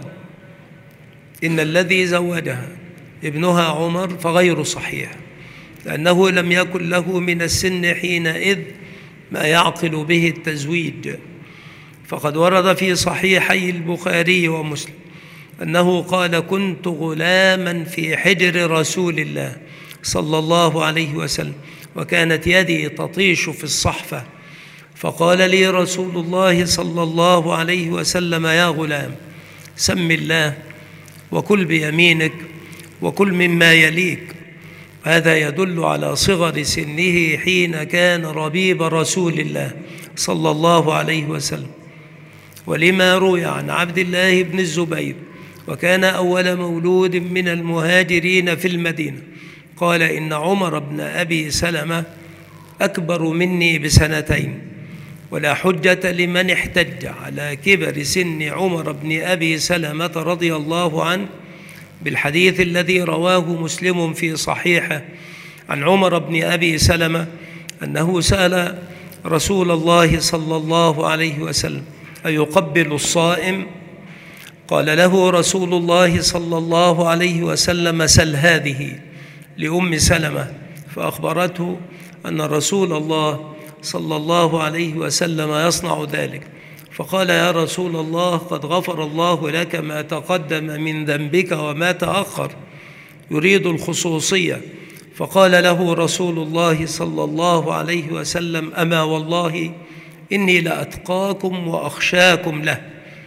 إن الذي زوجها ابنها عمر فغير صحيح، لأنه لم يكن له من السن حينئذ ما يعقل به التزويج. فقد ورد في صحيحي البخاري ومسلم أنه قال: كنت غلاما في حجر رسول الله صلى الله عليه وسلم، وكانت يدي تطيش في الصحفة، فقال لي رسول الله صلى الله عليه وسلم: يا غلام، سم الله وكل بيمينك وكل مما يليك. هذا يدل على صغر سنه حين كان ربيب رسول الله صلى الله عليه وسلم. ولما روي عن عبد الله بن الزبير، وكان أول مولود من المهاجرين في المدينة، قال: إن عمر بن أبي سلمة أكبر مني بسنتين، ولا حجة لمن احتج على كبر سن عمر بن أبي سلمة رضي الله عنه بالحديث الذي رواه مسلم في صحيحه عن عمر بن أبي سلمة أنه سأل رسول الله صلى الله عليه وسلم: أيقبل الصائم؟ قال له رسول الله صلى الله عليه وسلم: سل هذه لأم سلمة. فأخبرته أن رسول الله صلى الله عليه وسلم يصنع ذلك. فقال: يا رسول الله، قد غفر الله لك ما تقدم من ذنبك وما تأخر، يريد الخصوصية. فقال له رسول الله صلى الله عليه وسلم: أما والله إني لأتقاكم وأخشاكم له.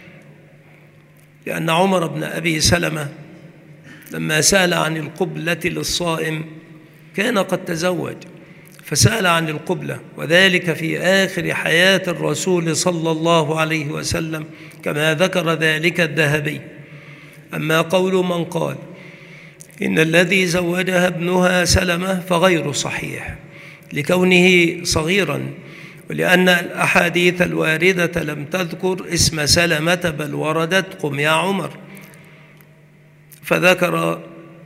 لأن عمر بن أبي سلمة لما سأل عن القبلة للصائم كان قد تزوج، فسأل عن القبلة، وذلك في آخر حياة الرسول صلى الله عليه وسلم كما ذكر ذلك الذهبي. أما قول من قال إن الذي زوجها ابنها سلمة فغير صحيح لكونه صغيرا، ولأن الأحاديث الواردة لم تذكر اسم سلمة بل وردت قم يا عمر، فذكر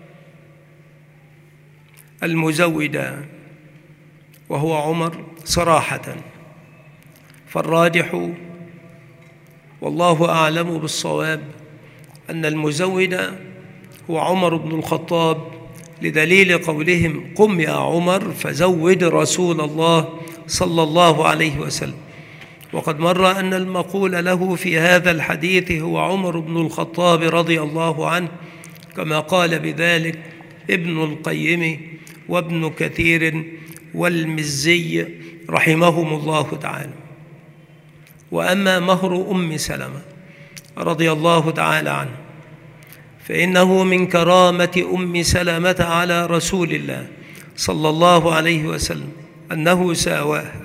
المزوج وهو عمر صراحة. فالراجح والله أعلم بالصواب أن المزوج هو عمر بن الخطاب، لدليل قولهم قم يا عمر فزوج رسول الله صلى الله عليه وسلم. وقد مر أن المقول له في هذا الحديث هو عمر بن الخطاب رضي الله عنه، كما قال بذلك ابن القيم وابن كثير والمزي رحمهم الله تعالى. وأما مهر أم سلمة رضي الله تعالى عنه فإنه من كرامة أم سلمة على رسول الله صلى الله عليه وسلم أنه ساواها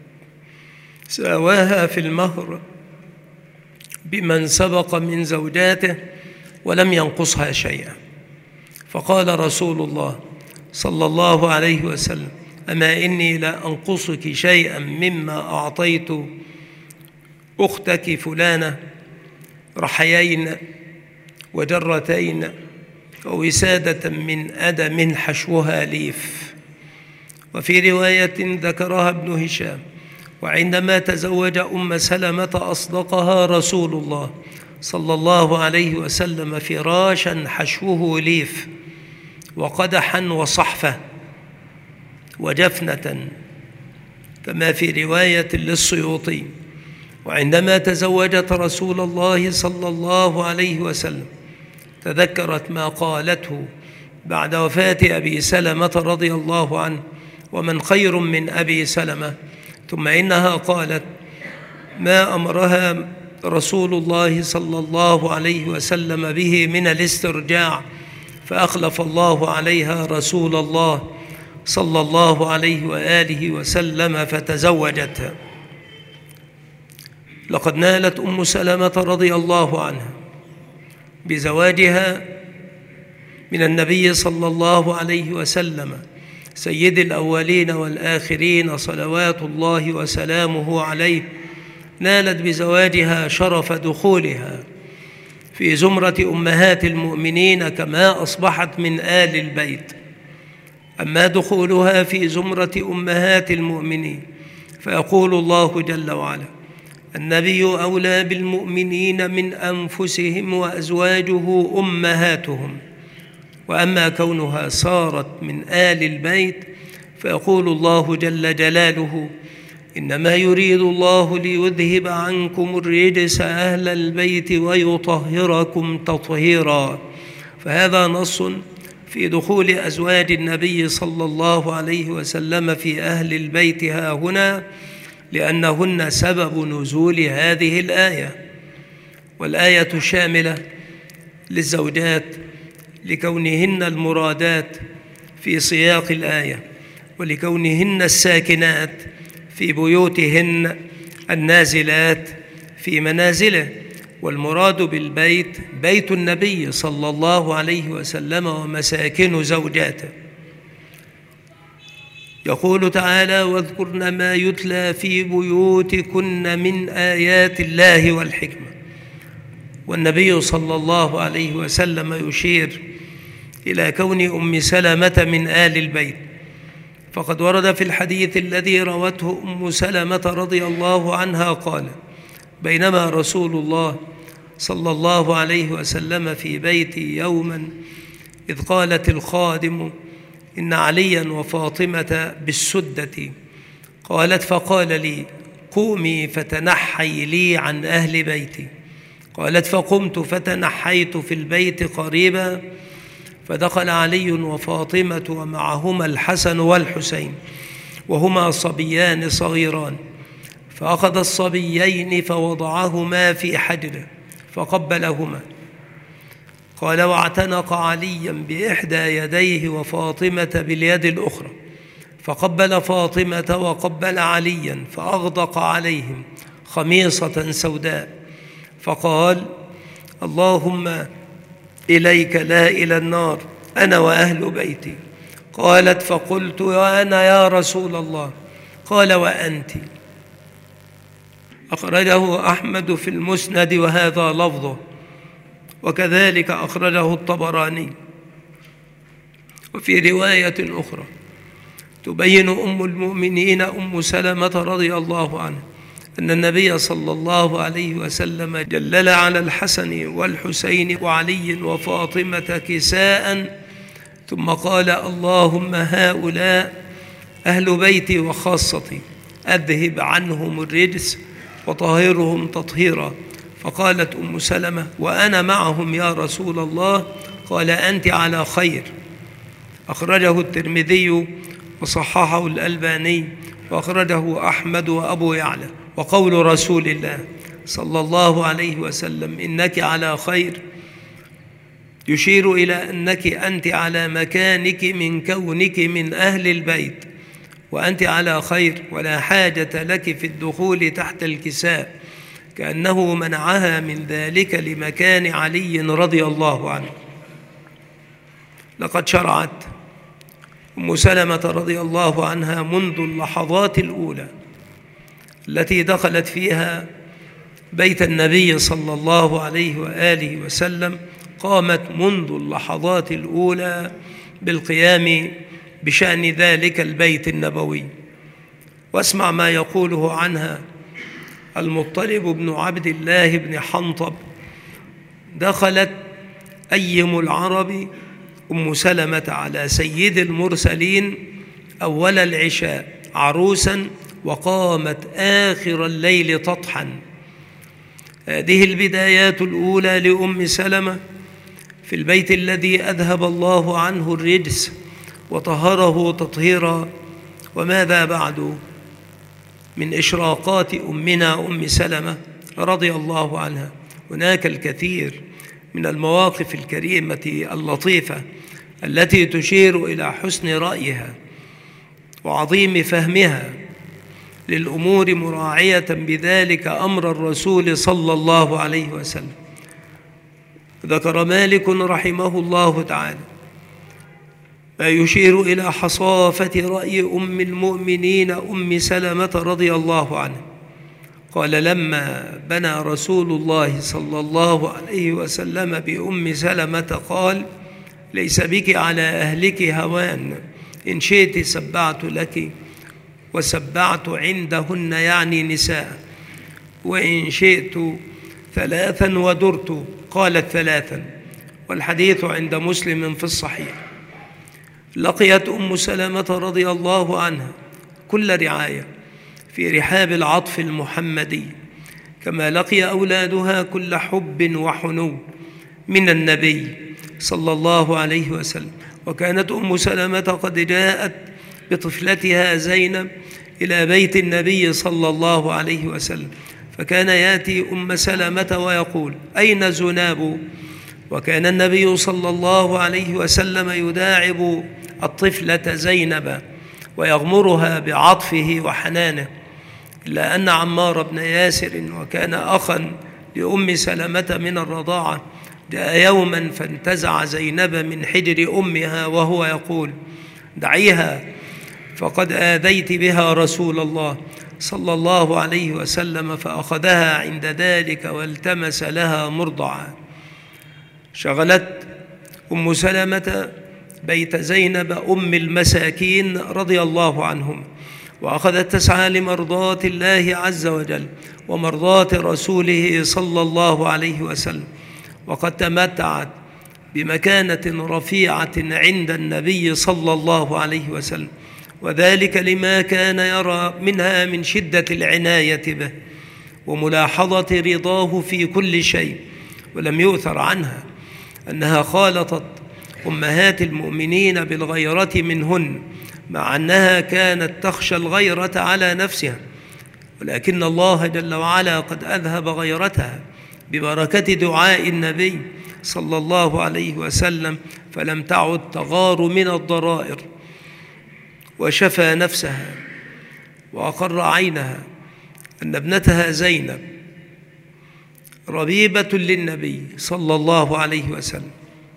ساواها في المهر بمن سبق من زوجاته ولم ينقصها شيئا. فقال رسول الله صلى الله عليه وسلم: أما إني لا أنقصك شيئا مما أعطيت أختك فلانة رحيين وجرتين ووسادة من أدم حشوها ليف. وفي رواية ذكرها ابن هشام: وعندما تزوج أم سلمة أصدقها رسول الله صلى الله عليه وسلم فراشا حشوه ليف وقدحا وصحفة وجفنة، كما في رواية للسيوطي. وعندما تزوجت رسول الله صلى الله عليه وسلم تذكرت ما قالته بعد وفاة أبي سلمة رضي الله عنه: ومن خير من أبي سلمة، ثم إنها قالت: ما أمرها رسول الله صلى الله عليه وسلم به من الاسترجاع، فأخلف الله عليها رسول الله صلى الله عليه وآله وسلم فتزوجتها. لقد نالت أم سلمة رضي الله عنها بزواجها من النبي صلى الله عليه وسلم سيد الأولين والآخرين صلوات الله وسلامه عليه، نالت بزواجها شرف دخولها في زمرة أمهات المؤمنين كما أصبحت من آل البيت. أما دخولها في زمرة أمهات المؤمنين فيقول الله جل وعلا: النبي أولى بالمؤمنين من أنفسهم وأزواجه أمهاتهم. وأما كونها صارت من آل البيت فيقول الله جل جلاله: إنما يريد الله ليذهب عنكم الرجس أهل البيت ويطهركم تطهيرا. فهذا نص في دخول أزواج النبي صلى الله عليه وسلم في أهل البيت ها هنا، لأنهن سبب نزول هذه الآية. والآية شاملة للزوجات لكونهن المرادات في سياق الآية، ولكونهن الساكنات في بيوتهن النازلات في منازله. والمراد بالبيت بيت النبي صلى الله عليه وسلم ومساكن زوجاته. يقول تعالى: واذكرن ما يتلى في بيوتكن من آيات الله والحكمة. والنبي صلى الله عليه وسلم يشير إلى كون أم سلمة من آل البيت، فقد ورد في الحديث الذي روته أم سلمة رضي الله عنها قال: بينما رسول الله صلى الله عليه وسلم في بيتي يوما إذ قالت الخادم: إن عليا وفاطمة بالسدة. قالت: فقال لي: قومي فتنحي لي عن أهل بيتي. قالت: فقمت فتنحيت في البيت قريبا، فدخل علي وفاطمة ومعهما الحسن والحسين وهما صبيان صغيران، فأخذ الصبيين فوضعهما في حجره فقبلهما. قال: واعتنق عليا بإحدى يديه وفاطمة باليد الأخرى، فقبل فاطمة وقبل عليا فأغدق عليهم خميصة سوداء، فقال: اللهم إليك لا إلى النار أنا وأهل بيتي. قالت: فقلت: وأنا يا رسول الله؟ قال: وأنت. أخرجه أحمد في المسند وهذا لفظه، وكذلك أخرجه الطبراني. وفي رواية أخرى تبين أم المؤمنين أم سلمة رضي الله عنها أن النبي صلى الله عليه وسلم جلل على الحسن والحسين وعلي وفاطمة كساء، ثم قال: اللهم هؤلاء أهل بيتي وخاصتي، أذهب عنهم الرجس وطهرهم تطهيرا. فقالت أم سلمة: وأنا معهم يا رسول الله؟ قال: أنت على خير. أخرجه الترمذي وصححه الألباني، وأخرجه أحمد وأبو يعلى. وقول رسول الله صلى الله عليه وسلم: إنك على خير، يشير إلى أنك أنت على مكانك من كونك من أهل البيت، وأنت على خير ولا حاجة لك في الدخول تحت الكساء، كأنه منعها من ذلك لمكان علي رضي الله عنه. لقد شرعت أم سلمة رضي الله عنها منذ اللحظات الأولى التي دخلت فيها بيت النبي صلى الله عليه وآله وسلم، قامت منذ اللحظات الأولى بالقيام بشأن ذلك البيت النبوي. واسمع ما يقوله عنها المطلب بن عبد الله بن حنطب: دخلت أيم العرب أم سلمة على سيد المرسلين أول العشاء عروسا، وقامت آخر الليل تطحن. هذه البدايات الأولى لأم سلمة في البيت الذي أذهب الله عنه الرجس وطهره تطهيرا. وماذا بعد؟ من إشراقات أمنا أم سلمة رضي الله عنها. هناك الكثير من المواقف الكريمة اللطيفة التي تشير إلى حسن رأيها وعظيم فهمها للأمور، مراعية بذلك أمر الرسول صلى الله عليه وسلم. ذكر مالك رحمه الله تعالى ما يشير إلى حصافة رأي أم المؤمنين أم سلمة رضي الله عنها. قال: لما بنى رسول الله صلى الله عليه وسلم بأم سلمة قال: ليس بك على أهلك هوان، إن شئت سبعت لك وسبعت عندهن، يعني نساء، وإن شئت ثلاثا ودرت، قالت ثلاثا، والحديث عند مسلم في الصحيح. لقيت أم سلمة رضي الله عنها كل رعاية في رحاب العطف المحمدي، كما لقي أولادها كل حب وحنو من النبي صلى الله عليه وسلم. وكانت أم سلمة قد جاءت بطفلتها زينب إلى بيت النبي صلى الله عليه وسلم، فكان يأتي أم سلمة ويقول: أين زناب؟ وكان النبي صلى الله عليه وسلم يداعب الطفلة زينب ويغمرها بعطفه وحنانه، إلا أن عمار بن ياسر، وكان أخا لأم سلمة من الرضاعة، جاء يوما فانتزع زينب من حجر أمها وهو يقول: دعيها فقد آذيت بها رسول الله صلى الله عليه وسلم، فأخذها عند ذلك والتمس لها مرضعا. شغلت أم سلمة بيت زينب أم المساكين رضي الله عنهم، وأخذت تسعى لمرضاة الله عز وجل ومرضاة رسوله صلى الله عليه وسلم، وقد تمتعت بمكانة رفيعة عند النبي صلى الله عليه وسلم، وذلك لما كان يرى منها من شدة العناية به وملاحظة رضاه في كل شيء. ولم يؤثر عنها أنها خالطت أمهات المؤمنين بالغيرة منهن، مع أنها كانت تخشى الغيرة على نفسها، ولكن الله جل وعلا قد أذهب غيرتها ببركة دعاء النبي صلى الله عليه وسلم، فلم تعد تغار من الضرائر، وشفى نفسها وأقر عينها أن ابنتها زينب ربيبة للنبي صلى الله عليه وسلم،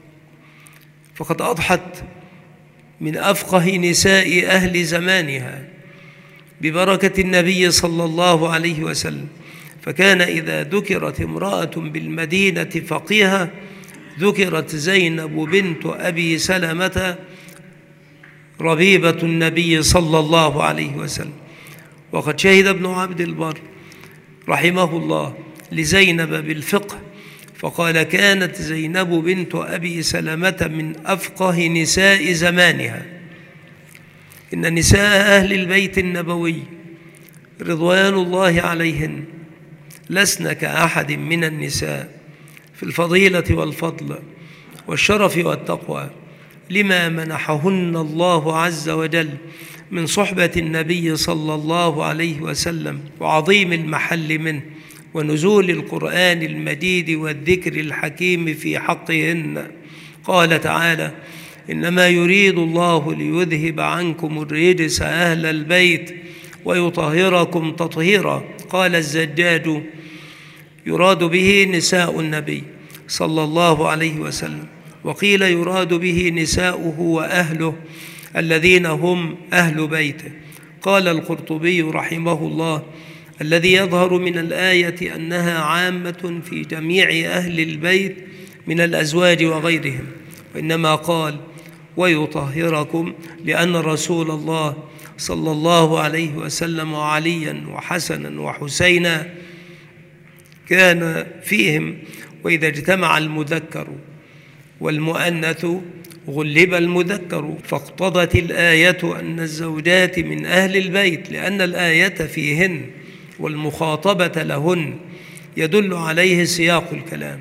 فقد أضحت من أفقه نساء أهل زمانها ببركة النبي صلى الله عليه وسلم. فكان إذا ذكرت امرأة بالمدينة فقيهة ذكرت زينب بنت أبي سلمة ربيبة النبي صلى الله عليه وسلم. وقد شهد ابن عبد البر رحمه الله لزينب بالفقه فقال: كانت زينب بنت أبي سلمة من أفقه نساء زمانها. إن نساء أهل البيت النبوي رضوان الله عليهن لسن كأحد من النساء في الفضيلة والفضل والشرف والتقوى، لما منحهن الله عز وجل من صحبة النبي صلى الله عليه وسلم وعظيم المحل منه ونزول القرآن المجيد والذكر الحكيم في حقهن. قال تعالى: إنما يريد الله ليذهب عنكم الرجس أهل البيت ويطهركم تطهيرا. قال الزجاج: يراد به نساء النبي صلى الله عليه وسلم، وقيل يراد به نساؤه وأهله الذين هم أهل بيته. قال القرطبي رحمه الله: الذي يظهر من الآية أنها عامة في جميع أهل البيت من الأزواج وغيرهم، وإنما قال ويطهركم لأن رسول الله صلى الله عليه وسلم وعليا وحسنا وحسينا كان فيهم، وإذا اجتمع المذكر والمؤنث غلب المذكر، فاقتضت الآية أن الزوجات من أهل البيت لأن الآية فيهن والمخاطبة لهن يدل عليه سياق الكلام.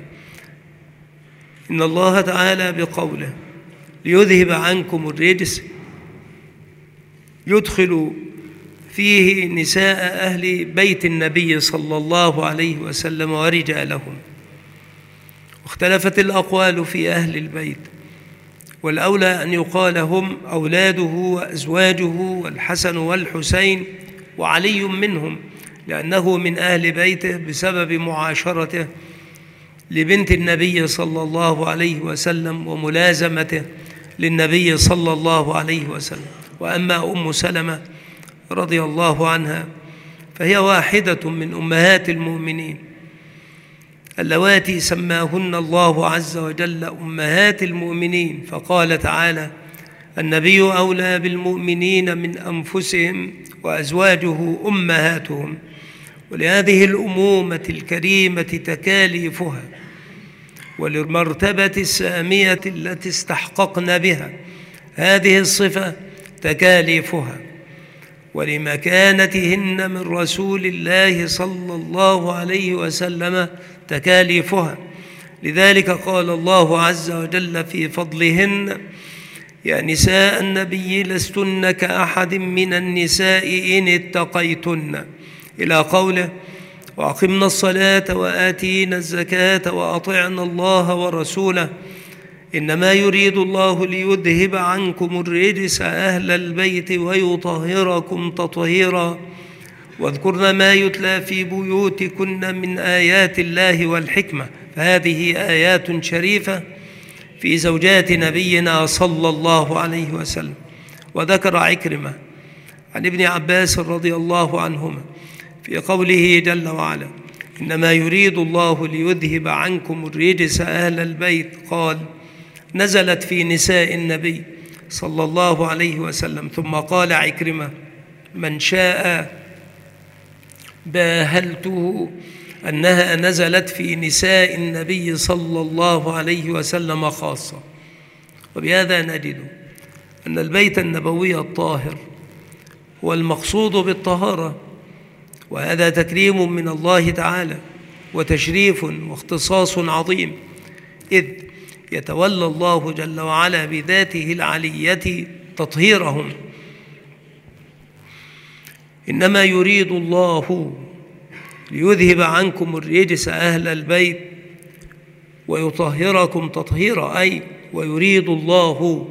إن الله تعالى بقوله ليذهب عنكم الرجس يدخل فيه نساء أهل بيت النبي صلى الله عليه وسلم ورجالهم. واختلفت الأقوال في أهل البيت، والأولى أن يقال هم أولاده وأزواجه والحسن والحسين وعلي منهم، لأنه من أهل بيته بسبب معاشرته لبنت النبي صلى الله عليه وسلم وملازمته للنبي صلى الله عليه وسلم. وأما أم سلمة رضي الله عنها فهي واحدة من أمهات المؤمنين اللواتي سماهن الله عز وجل أمهات المؤمنين، فقال تعالى: النبي أولى بالمؤمنين من أنفسهم وأزواجه أمهاتهم. ولهذه الأمومة الكريمة تكاليفها، وللمرتبة السامية التي استحققن بها هذه الصفة تكاليفها، ولمكانتهن من رسول الله صلى الله عليه وسلم تكاليفها. لذلك قال الله عز وجل في فضلهن: يا نساء النبي لستن كأحد من النساء إن اتقيتن، إلى قوله: وأقمنا الصلاة وآتينا الزكاة وأطعنا الله ورسوله إنما يريد الله ليذهب عنكم الرجس أهل البيت ويطهركم تطهيرا واذكرن ما يتلى في بيوتكن من آيات الله والحكمة. فهذه آيات شريفة في زوجات نبينا صلى الله عليه وسلم. وذكر عكرمة عن ابن عباس رضي الله عنهما في قوله جل وعلا: إنما يريد الله ليذهب عنكم الرجس أهل البيت، قال: نزلت في نساء النبي صلى الله عليه وسلم. ثم قال عكرمة: من شاء باهلته أنها نزلت في نساء النبي صلى الله عليه وسلم خاصة. وبهذا نجد أن البيت النبوي الطاهر هو المقصود بالطهارة، وهذا تكريم من الله تعالى وتشريف واختصاص عظيم، إذ يتولى الله جل وعلا بذاته العلية تطهيرهم. إنما يريد الله ليذهب عنكم الرجس أهل البيت ويطهركم تطهيرا، أي ويريد الله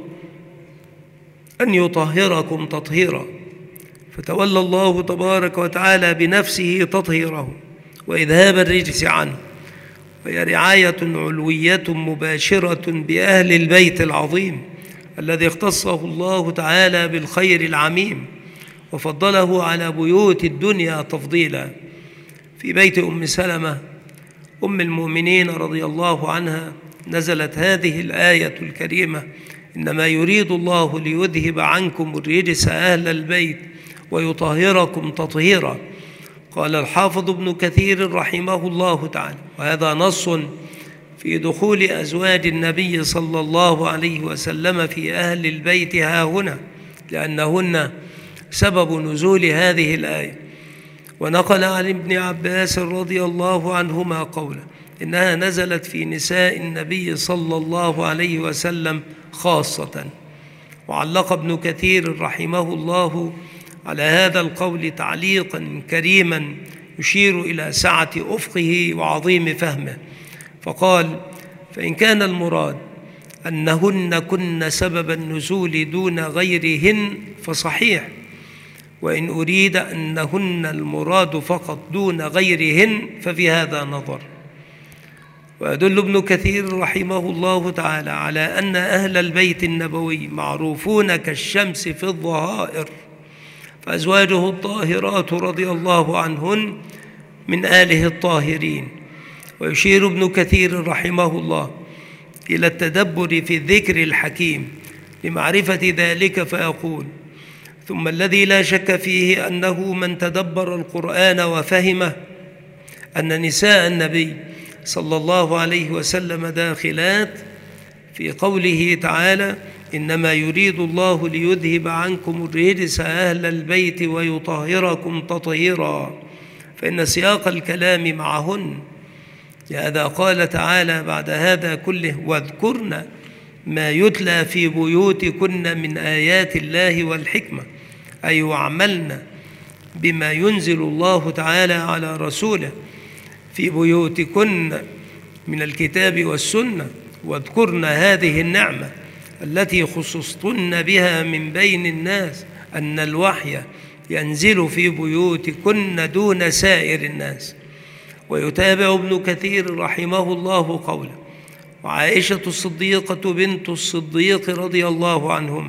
أن يطهركم تطهيرا، فتولى الله تبارك وتعالى بنفسه تطهيره وإذهاب الرجس عنه. وهي رعاية علوية مباشرة بأهل البيت العظيم الذي اختصه الله تعالى بالخير العميم وفضله على بيوت الدنيا تفضيلا. في بيت أم سلمة أم المؤمنين رضي الله عنها نزلت هذه الآية الكريمة: إنما يريد الله ليذهب عنكم الرجس أهل البيت ويطهركم تطهيرا. قال الحافظ ابن كثير رحمه الله تعالى: وهذا نص في دخول أزواج النبي صلى الله عليه وسلم في أهل البيت ها هنا، لأنهن سبب نزول هذه الآية. ونقل عن ابن عباس رضي الله عنهما قوله: إنها نزلت في نساء النبي صلى الله عليه وسلم خاصة. وعلق ابن كثير رحمه الله على هذا القول تعليقا كريما يشير إلى سعة أفقه وعظيم فهمه، فقال: فإن كان المراد أنهن كن سبب النزول دون غيرهن فصحيح، وإن أريد أنهن المراد فقط دون غيرهن ففي هذا نظر. ويدل ابن كثير رحمه الله تعالى على أن أهل البيت النبوي معروفون كالشمس في الظهائر، فأزواجه الطاهرات رضي الله عنهن من آله الطاهرين. ويشير ابن كثير رحمه الله إلى التدبر في الذكر الحكيم لمعرفة ذلك، فيقول: ثم الذي لا شك فيه أنه من تدبر القرآن وفهمه أن نساء النبي صلى الله عليه وسلم داخلات في قوله تعالى: إنما يريد الله ليذهب عنكم الرجس أهل البيت ويطهركم تطهيرا، فإن سياق الكلام معهن. لهذا قال تعالى بعد هذا كله: واذكرن ما يتلى في بيوتكن من آيات الله والحكمة، أي واعملن بما ينزل الله تعالى على رسوله في بيوتكن من الكتاب والسنة، واذكرن هذه النعمة التي خصصتن بها من بين الناس أن الوحي ينزل في بيوتكن دون سائر الناس. ويتابع ابن كثير رحمه الله قوله: وعائشة الصديقة بنت الصديق رضي الله عنهما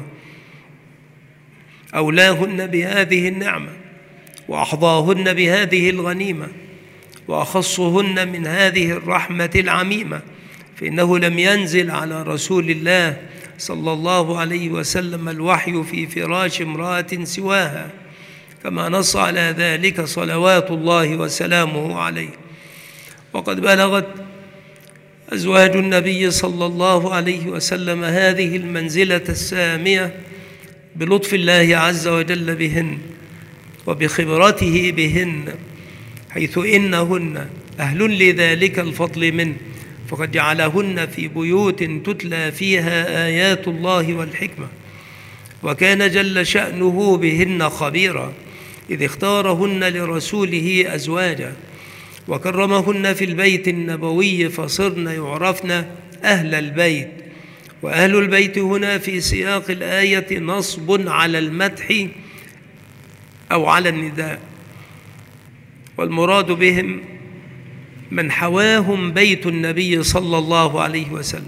أولاهن بهذه النعمة وأحظاهن بهذه الغنيمة وأخصهن من هذه الرحمة العميمة، فإنه لم ينزل على رسول الله صلى الله عليه وسلم الوحي في فراش امرأة سواها، كما نص على ذلك صلوات الله وسلامه عليه. وقد بلغت أزواج النبي صلى الله عليه وسلم هذه المنزلة السامية بلطف الله عز وجل بهن وبخبرته بهن، حيث إنهن أهل لذلك الفضل منه، فقد جعلهن في بيوت تتلى فيها آيات الله والحكمة، وكان جل شأنه بهن خبيرا، إذ اختارهن لرسوله أزواجا وكرمهن في البيت النبوي، فصرن يعرفن أهل البيت. وأهل البيت هنا في سياق الآية نصب على المدح أو على النداء، والمراد بهم من حواهم بيت النبي صلى الله عليه وسلم.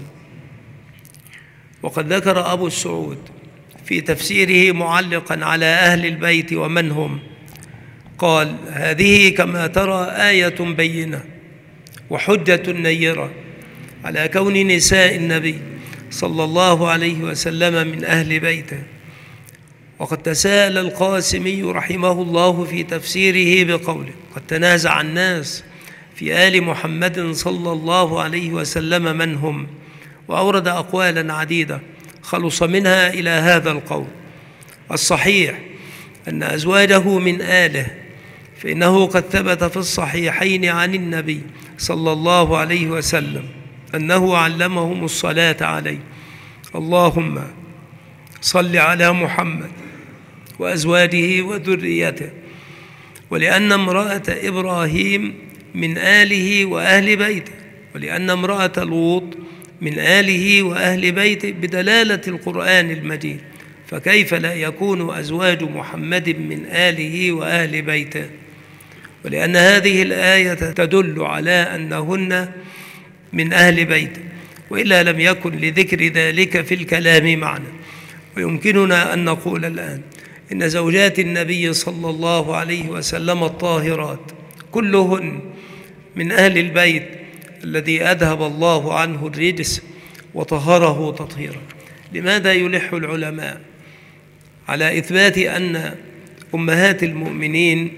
وقد ذكر أبو السعود في تفسيره معلقا على أهل البيت ومن هم، قال: هذه كما ترى آية بينة وحجة نيرة على كون نساء النبي صلى الله عليه وسلم من أهل بيته. وقد تساءل القاسمي رحمه الله في تفسيره بقوله: قد تنازع الناس في آل محمد صلى الله عليه وسلم من هم، وأورد أقوالا عديدة خلص منها إلى هذا القول. الصحيح أن أزواجه من آله، فإنه قد ثبت في الصحيحين عن النبي صلى الله عليه وسلم أنه علمهم الصلاة عليه: اللهم صل على محمد وأزواجه وذريته. ولأن امرأة إبراهيم من آله وأهل بيته، ولأن امرأة لوط من آله وأهل بيته بدلالة القرآن المجيد، فكيف لا يكون أزواج محمد من آله وأهل بيته؟ ولأن هذه الآية تدل على أنهن من أهل بيته، وإلا لم يكن لذكر ذلك في الكلام معنى. ويمكننا أن نقول الآن إن زوجات النبي صلى الله عليه وسلم الطاهرات كلهن من أهل البيت الذي أذهب الله عنه الرجس وطهره تطهيرا. لماذا يلح العلماء على إثبات أن أمهات المؤمنين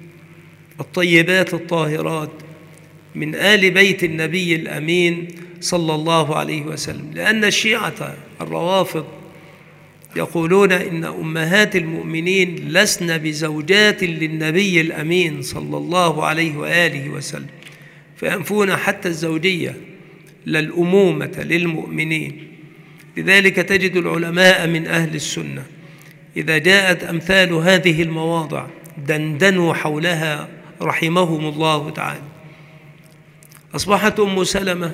الطيبات الطاهرات من آل بيت النبي الأمين صلى الله عليه وسلم؟ لأن الشيعة الروافض يقولون إن أمهات المؤمنين لسن بزوجات للنبي الأمين صلى الله عليه وآله وسلم، فينفون حتى الزوجية لا الأمومة للمؤمنين. لذلك تجد العلماء من أهل السنة إذا جاءت أمثال هذه المواضع دندنوا حولها رحمهم الله تعالى. أصبحت أم سلمة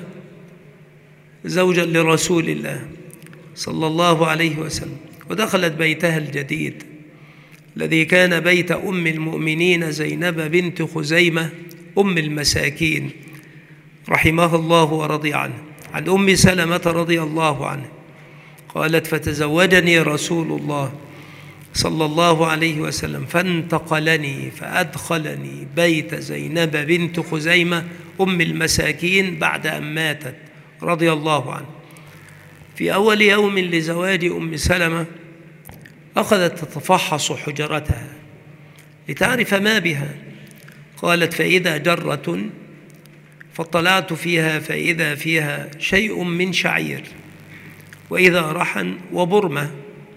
زوجا لرسول الله صلى الله عليه وسلم، ودخلت بيتها الجديد الذي كان بيت أم المؤمنين زينب بنت خزيمة أم المساكين رحمها الله ورضي عنه. عن أم سلمة رضي الله عنه قالت: فتزوجني رسول الله صلى الله عليه وسلم فانتقلني فأدخلني بيت زينب بنت خزيمة أم المساكين بعد أن ماتت رضي الله عنه. في أول يوم لزواج أم سلمة أخذت تتفحص حجرتها لتعرف ما بها. قالت: فإذا جرة فاطلعت فيها فإذا فيها شيء من شعير، وإذا رحى وبرمة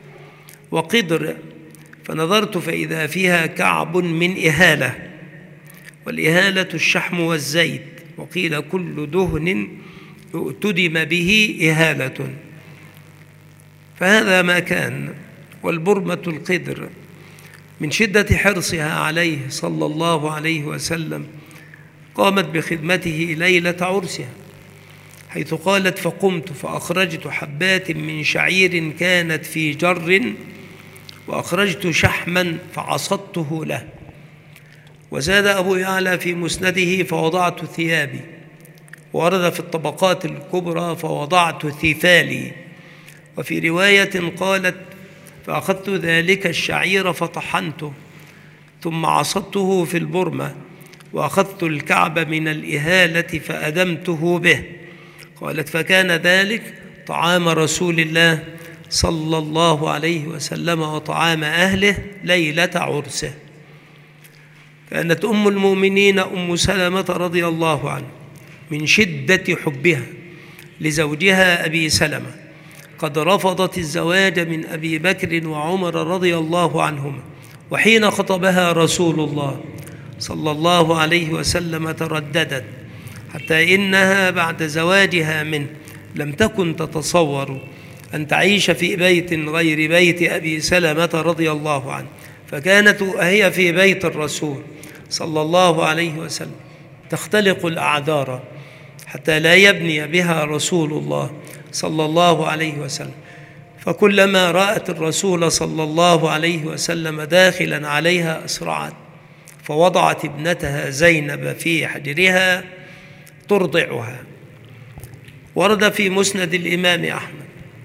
وقدر، فنظرت فإذا فيها كعب من إهالة، والإهالة الشحم والزيت، وقيل كل دهن اؤتدم به إهالة، فهذا ما كان. والبرمة القدر، من شدة حرصها عليه صلى الله عليه وسلم قامت بخدمته ليلة عرسها، حيث قالت: فقمت فأخرجت حبات من شعير كانت في جر، وأخرجت شحما فعصدته له. وزاد أبو يعلى في مسنده: فوضعت ثيابي. ورد في الطبقات الكبرى: فوضعت ثيفالي. وفي رواية قالت: فأخذت ذلك الشعير فطحنته ثم عصدته في البرمة، وأخذت الكعب من الإهالة فأدمته به. قالت: فكان ذلك طعام رسول الله صلى الله عليه وسلم وطعام أهله ليلة عرسه. كانت أم المؤمنين أم سلمة رضي الله عنها من شدة حبها لزوجها أبي سلمة قد رفضت الزواج من أبي بكر وعمر رضي الله عنهما، وحين خطبها رسول الله صلى الله عليه وسلم ترددت، حتى إنها بعد زواجها منه لم تكن تتصور أن تعيش في بيت غير بيت أبي سلمة رضي الله عنه، فكانت هي في بيت الرسول صلى الله عليه وسلم تختلق الأعذار حتى لا يبني بها رسول الله صلى الله عليه وسلم. فكلما رأت الرسول صلى الله عليه وسلم داخلا عليها أسرعت، فوضعت ابنتها زينب في حجرها ترضعها. ورد في مسند الإمام أحمد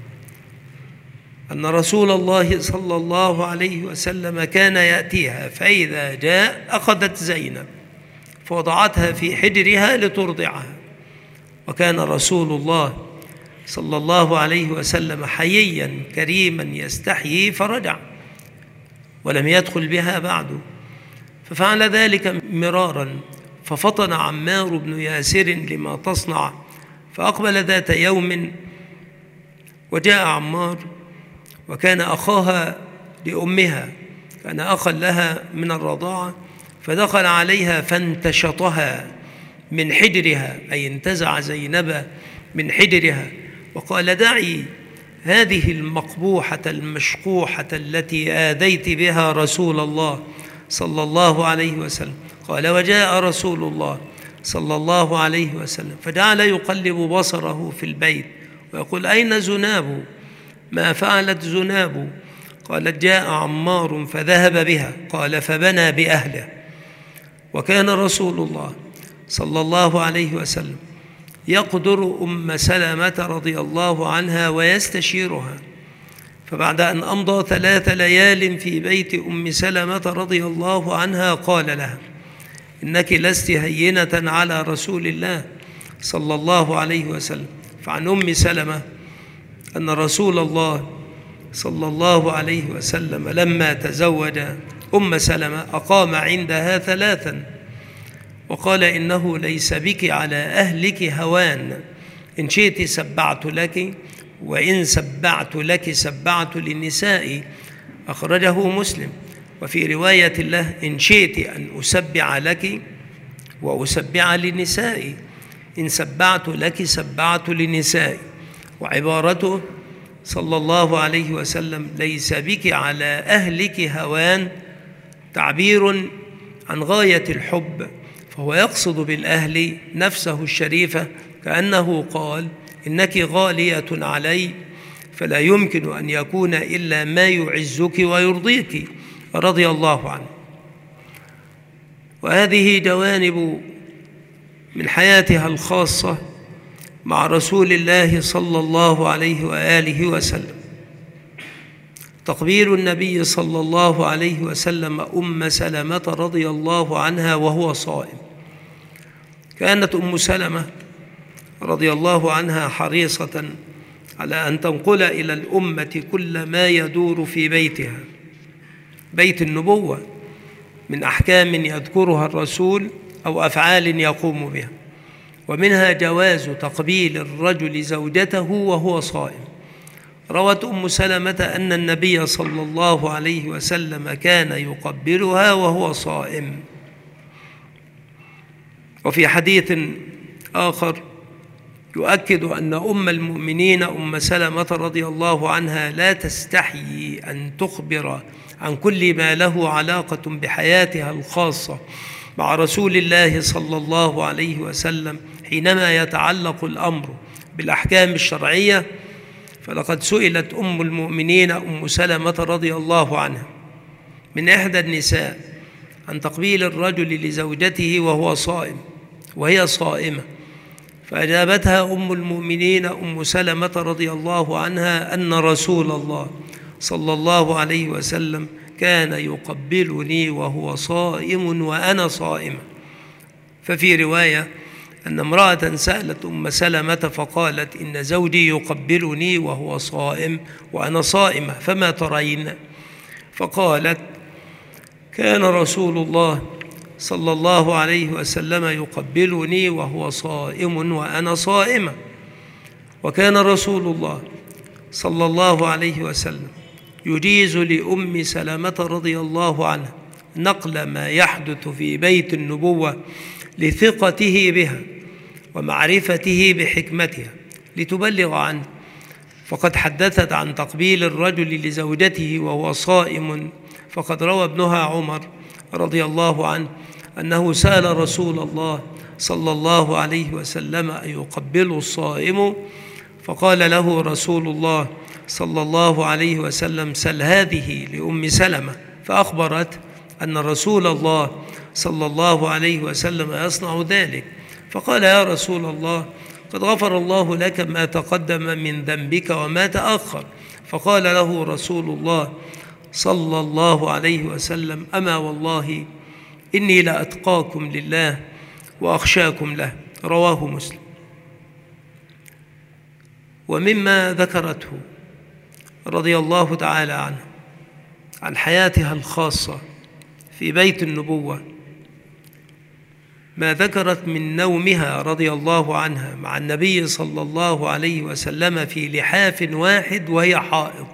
أن رسول الله صلى الله عليه وسلم كان يأتيها، فإذا جاء أخذت زينب فوضعتها في حجرها لترضعها. وكان رسول الله صلى الله عليه وسلم حييا كريما يستحيي فرجع، ولم يدخل بها بعد، ففعل ذلك مرارا. ففطن عمار بن ياسر لما تصنع، فأقبل ذات يوم وجاء عمار، وكان أخاها لأمها، كان أخا لها من الرضاعة، فدخل عليها فانتشطها من حجرها، أي انتزع زينب من حجرها، وقال: دعي هذه المقبوحة المشقوحة التي آذيت بها رسول الله صلى الله عليه وسلم. قال: وجاء رسول الله صلى الله عليه وسلم فجعل يقلب بصره في البيت ويقول: أين زناب؟ ما فعلت زناب؟ قالت: جاء عمار فذهب بها. قال: فبنى بأهله. وكان رسول الله صلى الله عليه وسلم يقدر أم سلمة رضي الله عنها ويستشيرها، فبعد أن أمضى ثلاث ليال في بيت أم سلمة رضي الله عنها قال لها: إنك لست هينة على رسول الله صلى الله عليه وسلم. فعن أم سلمة أن رسول الله صلى الله عليه وسلم لما تزوج أم سلمة أقام عندها ثلاثا، وقال: إنه ليس بك على أهلك هوان، إن شئت سبعت لك، وإن سبعت لك سبعت للنساء. أخرجه مسلم. وفي رواية له: إن شئت أن أسبع لك وأسبع للنساء، إن سبعت لك سبعت للنساء. وعبارته صلى الله عليه وسلم: ليس بك على أهلك هوان، تعبير عن غاية الحب، فهو يقصد بالأهل نفسه الشريفة، كأنه قال: إنك غالية علي، فلا يمكن أن يكون إلا ما يعزك ويرضيك، رضي الله عنه. وهذه جوانب من حياتها الخاصة مع رسول الله صلى الله عليه وآله وسلم. تقبيل النبي صلى الله عليه وسلم أم سلمة رضي الله عنها وهو صائم. كانت أم سلمة رضي الله عنها حريصة على أن تنقل إلى الأمة كل ما يدور في بيتها، بيت النبوة، من أحكام يذكرها الرسول أو أفعال يقوم بها، ومنها جواز تقبيل الرجل زوجته وهو صائم. روت أم سلمة أن النبي صلى الله عليه وسلم كان يقبلها وهو صائم. وفي حديث آخر يؤكد أن أم المؤمنين أم سلمة رضي الله عنها لا تستحيي أن تخبر عن كل ما له علاقة بحياتها الخاصة مع رسول الله صلى الله عليه وسلم حينما يتعلق الأمر بالأحكام الشرعية، فلقد سئلت أم المؤمنين أم سلمة رضي الله عنها من إحدى النساء عن تقبيل الرجل لزوجته وهو صائم وهي صائمة، فأجابتها أم المؤمنين أم سلمة رضي الله عنها أن رسول الله صلى الله عليه وسلم كان يقبلني وهو صائم وأنا صائمة. ففي رواية أن امرأة سألت أم سلمة فقالت إن زوجي يقبلني وهو صائم وأنا صائمة فما ترين؟ فقالت كان رسول الله صلى الله عليه وسلم يقبلني وهو صائم وأنا صائمة، وكان رسول الله صلى الله عليه وسلم يجيز لأم سلمة رضي الله عنها نقل ما يحدث في بيت النبوة لثقته بها ومعرفته بحكمتها لتبلغ عنه، فقد حدثت عن تقبيل الرجل لزوجته وهو صائم، فقد روى ابنها عمر رضي الله عنه أنه سأل رسول الله صلى الله عليه وسلم أن يقبل الصائم، فقال له رسول الله صلى الله عليه وسلم سل هذه لأم سلمة، فأخبرت أن رسول الله صلى الله عليه وسلم يصنع ذلك، فقال يا رسول الله قد غفر الله لك ما تقدم من ذنبك وما تأخر، فقال له رسول الله صلى الله عليه وسلم أما والله إني لأتقاكم لله وأخشاكم له، رواه مسلم. ومما ذكرته رضي الله تعالى عنه عن حياتها الخاصة في بيت النبوة ما ذكرت من نومها رضي الله عنها مع النبي صلى الله عليه وسلم في لحاف واحد وهي حائض.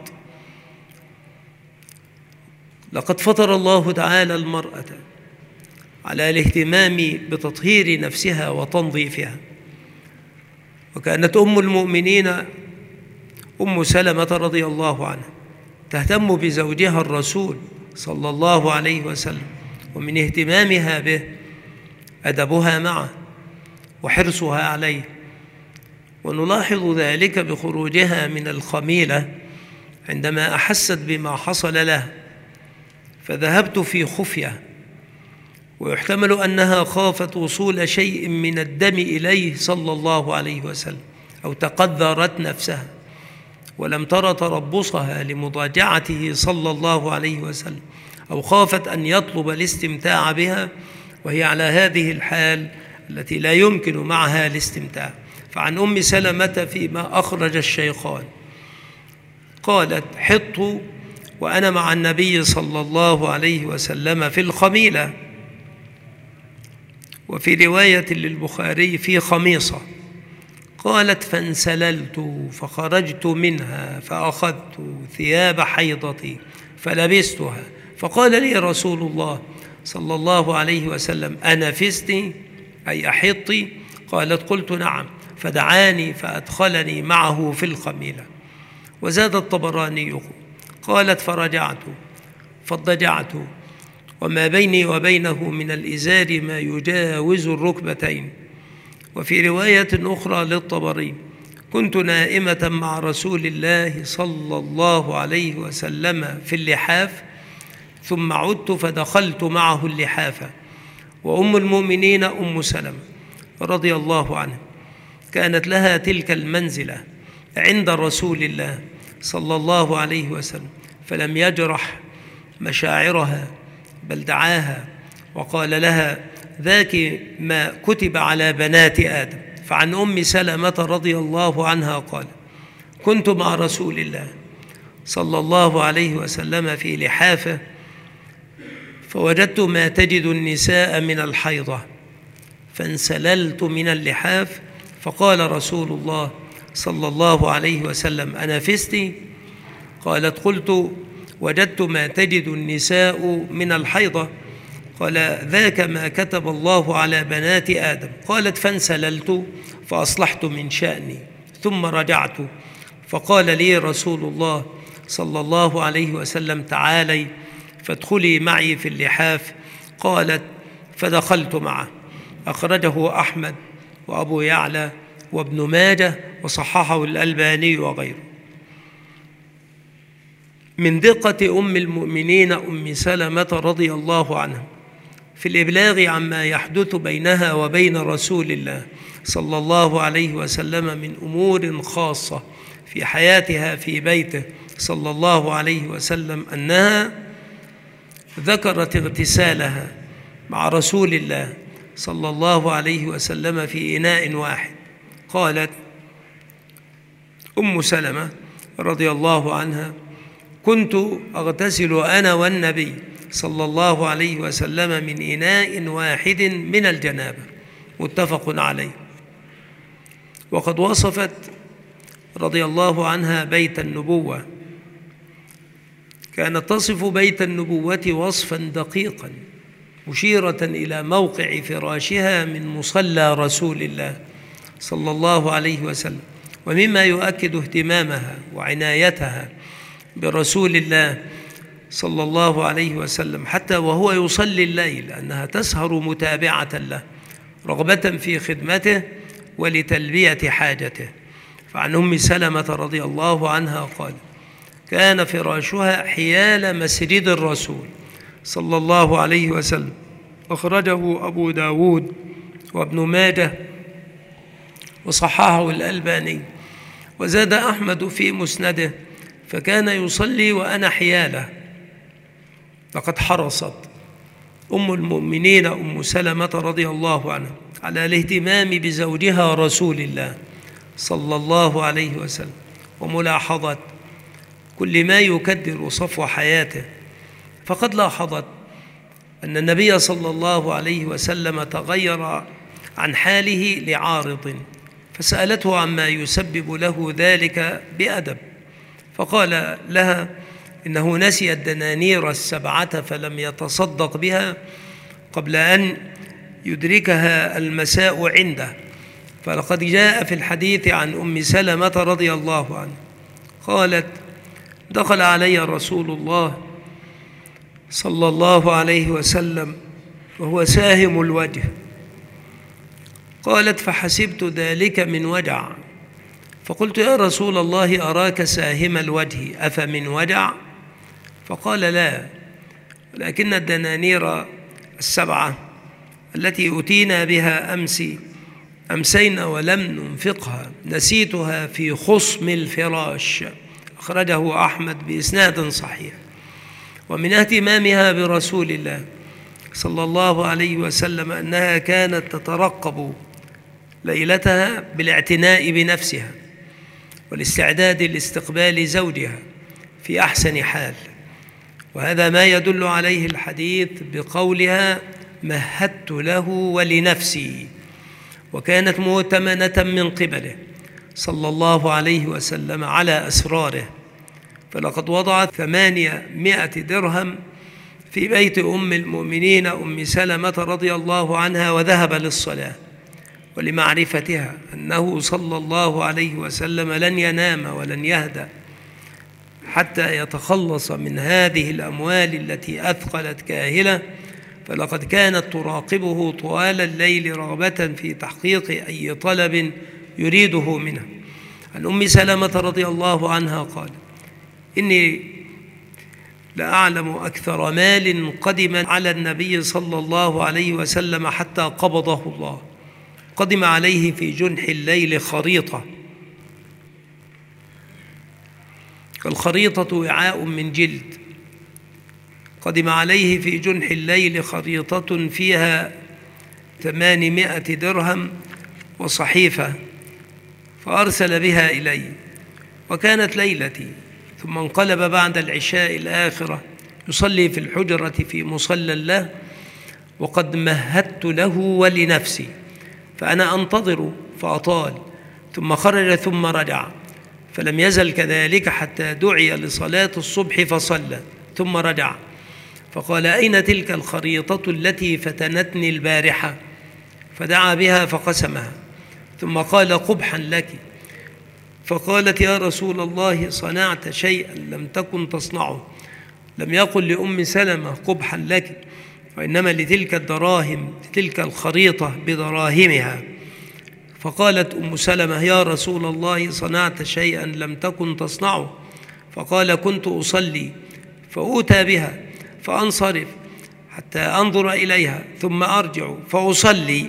لقد فطر الله تعالى المرأة على الاهتمام بتطهير نفسها وتنظيفها، وكانت أم المؤمنين أم سلمة رضي الله عنها تهتم بزوجها الرسول صلى الله عليه وسلم، ومن اهتمامها به أدبها معه وحرصها عليه، ونلاحظ ذلك بخروجها من الخميلة عندما أحست بما حصل لها فذهبت في خفية، ويحتمل أنها خافت وصول شيء من الدم إليه صلى الله عليه وسلم أو تقذرت نفسها ولم تر تربصها لمضاجعته صلى الله عليه وسلم، أو خافت أن يطلب الاستمتاع بها وهي على هذه الحال التي لا يمكن معها الاستمتاع. فعن أم سلمة فيما أخرج الشيخان قالت حطت وأنا مع النبي صلى الله عليه وسلم في الخميلة، وفي رواية للبخاري في خميصة، قالت فانسللت فخرجت منها فأخذت ثياب حيضتي فلبستها، فقال لي رسول الله صلى الله عليه وسلم أنفستي أي أحطي؟ قالت قلت نعم، فدعاني فأدخلني معه في الخميلة. وزاد الطبراني قالت فرجعت فاضطجعت وما بيني وبينه من الإزار ما يجاوز الركبتين. وفي رواية أخرى للطبري كنت نائمة مع رسول الله صلى الله عليه وسلم في اللحاف ثم عدت فدخلت معه اللحافة. وأم المؤمنين أم سلمة رضي الله عنها كانت لها تلك المنزلة عند رسول الله صلى الله عليه وسلم، فلم يجرح مشاعرها بل دعاها وقال لها ذاك ما كتب على بنات آدم. فعن أم سلمة رضي الله عنها قال كنت مع رسول الله صلى الله عليه وسلم في لحافة فوجدت ما تجد النساء من الحيضة فانسللت من اللحاف، فقال رسول الله صلى الله عليه وسلم أنفستي؟ قالت قلت وجدت ما تجد النساء من الحيضة، قال ذاك ما كتب الله على بنات آدم. قالت فانسللت فأصلحت من شأني ثم رجعت، فقال لي رسول الله صلى الله عليه وسلم تعالي فادخلي معي في اللحاف. قالت فدخلت معه. أخرجه أحمد وأبو يعلى وابن ماجه وصححه الألباني وغيره. من دقة أم المؤمنين أم سلمة رضي الله عنها في الإبلاغ عما يحدث بينها وبين رسول الله صلى الله عليه وسلم من أمور خاصة في حياتها في بيته صلى الله عليه وسلم، أنها ذكرت اغتسالها مع رسول الله صلى الله عليه وسلم في إناء واحد. قالت أم سلمة رضي الله عنها: كنت أغتسل أنا والنبي صلى الله عليه وسلم من إناء واحد من الجنابة، متفق عليه. وقد وصفت رضي الله عنها بيت النبوة، كانت تصف بيت النبوة وصفا دقيقا مشيرة إلى موقع فراشها من مصلى رسول الله صلى الله عليه وسلم. ومما يؤكد اهتمامها وعنايتها برسول الله صلى الله عليه وسلم حتى وهو يصلي الليل أنها تسهر متابعة له رغبة في خدمته ولتلبية حاجته. فعن أم سلمة رضي الله عنها قال: كان فراشها حيال مسجد الرسول صلى الله عليه وسلم. أخرجه أبو داود وابن ماجه وصححه الألباني. وزاد أحمد في مسنده: فكان يصلي وأنا حياله. لقد حرصت أم المؤمنين أم سلمة رضي الله عنها على الاهتمام بزوجها رسول الله صلى الله عليه وسلم وملاحظة كل ما يكدر صفو حياته. فقد لاحظت أن النبي صلى الله عليه وسلم تغير عن حاله لعارض، فسألته عما يسبب له ذلك بأدب، فقال لها: إنه نسي الدنانير السبعة فلم يتصدق بها قبل أن يدركها المساء عنده. فلقد جاء في الحديث عن أم سلمة رضي الله عنها قالت: دخل علي رسول الله صلى الله عليه وسلم وهو ساهم الوجه. قالت: فحسبت ذلك من وجع، فقلت: يا رسول الله أراك ساهم الوجه أفمن وجع؟ فقال: لا، ولكن الدنانير السبعة التي أتينا بها أمس أمسينا ولم ننفقها نسيتها في خصم الفراش. أخرجه أحمد بإسناد صحيح. ومن اهتمامها برسول الله صلى الله عليه وسلم أنها كانت تترقب ليلتها بالاعتناء بنفسها والاستعداد لاستقبال زوجها في أحسن حال. وهذا ما يدل عليه الحديث بقولها: مهدت له ولنفسي. وكانت مؤتمنة من قبله صلى الله عليه وسلم على أسراره، فلقد وضعت ثمانمائة درهم في بيت أم المؤمنين أم سلمة رضي الله عنها وذهب للصلاة، ولمعرفتها أنه صلى الله عليه وسلم لن ينام ولن يهدأ حتى يتخلص من هذه الأموال التي أثقلت كاهلة، فلقد كانت تراقبه طوال الليل رغبة في تحقيق أي طلب يريده منه. عن أم سلمة رضي الله عنها قال: إني لأعلم أكثر مال قدم على النبي صلى الله عليه وسلم حتى قبضه الله. قدم عليه في جنح الليل خريطة، الخريطة وعاء من جلد، قدم عليه في جنح الليل خريطة فيها ثمانمائة درهم وصحيفة، فأرسل بها إلي، وكانت ليلتي، ثم انقلب بعد العشاء الآخرة يصلي في الحجرة في مصلى له، وقد مهدت له ولنفسي، فأنا أنتظر فأطال، ثم خرج ثم رجع، فلم يزل كذلك حتى دعي لصلاة الصبح فصلى ثم رجع، فقال: أين تلك الخريطة التي فتنتني البارحة؟ فدعا بها فقسمها، ثم قال: قبحا لك. فقالت: يا رسول الله، صنعت شيئا لم تكن تصنعه، لم يقل لأم سلمة قبحا لك، وإنما لتلك الدراهم، لتلك الخريطة بدراهمها. فقالت أم سلمة: يا رسول الله، صنعت شيئا لم تكن تصنعه. فقال: كنت أصلي فأوتى بها فأنصرف حتى أنظر إليها ثم أرجع فأصلي.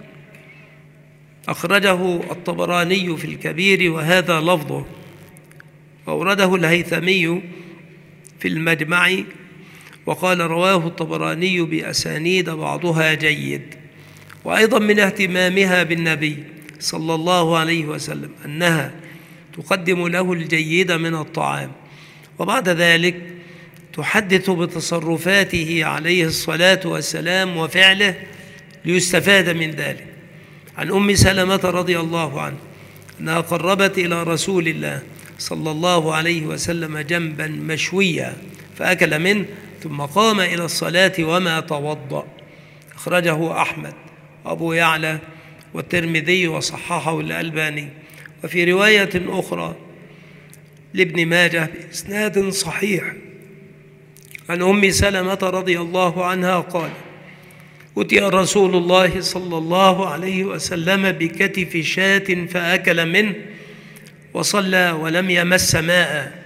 أخرجه الطبراني في الكبير وهذا لفظه، وأورده الهيثمي في المجمع، وقال: رواه الطبراني بأسانيد بعضها جيد. وأيضا من اهتمامها بالنبي صلى الله عليه وسلم أنها تقدم له الجيد من الطعام، وبعد ذلك تحدث بتصرفاته عليه الصلاة والسلام وفعله ليستفاد من ذلك. عن أم سلمة رضي الله عنها أنها قربت إلى رسول الله صلى الله عليه وسلم جنبا مشويا فأكل منه ثم قام إلى الصلاة وما توضأ. أخرجه أحمد وأبو يعلى والترمذي وصححه الألباني. وفي رواية أخرى لابن ماجه بإسناد صحيح عن أم سلمة رضي الله عنها قال: أتي رسول الله صلى الله عليه وسلم بكتف شاة فأكل منه وصلى ولم يمس ماء.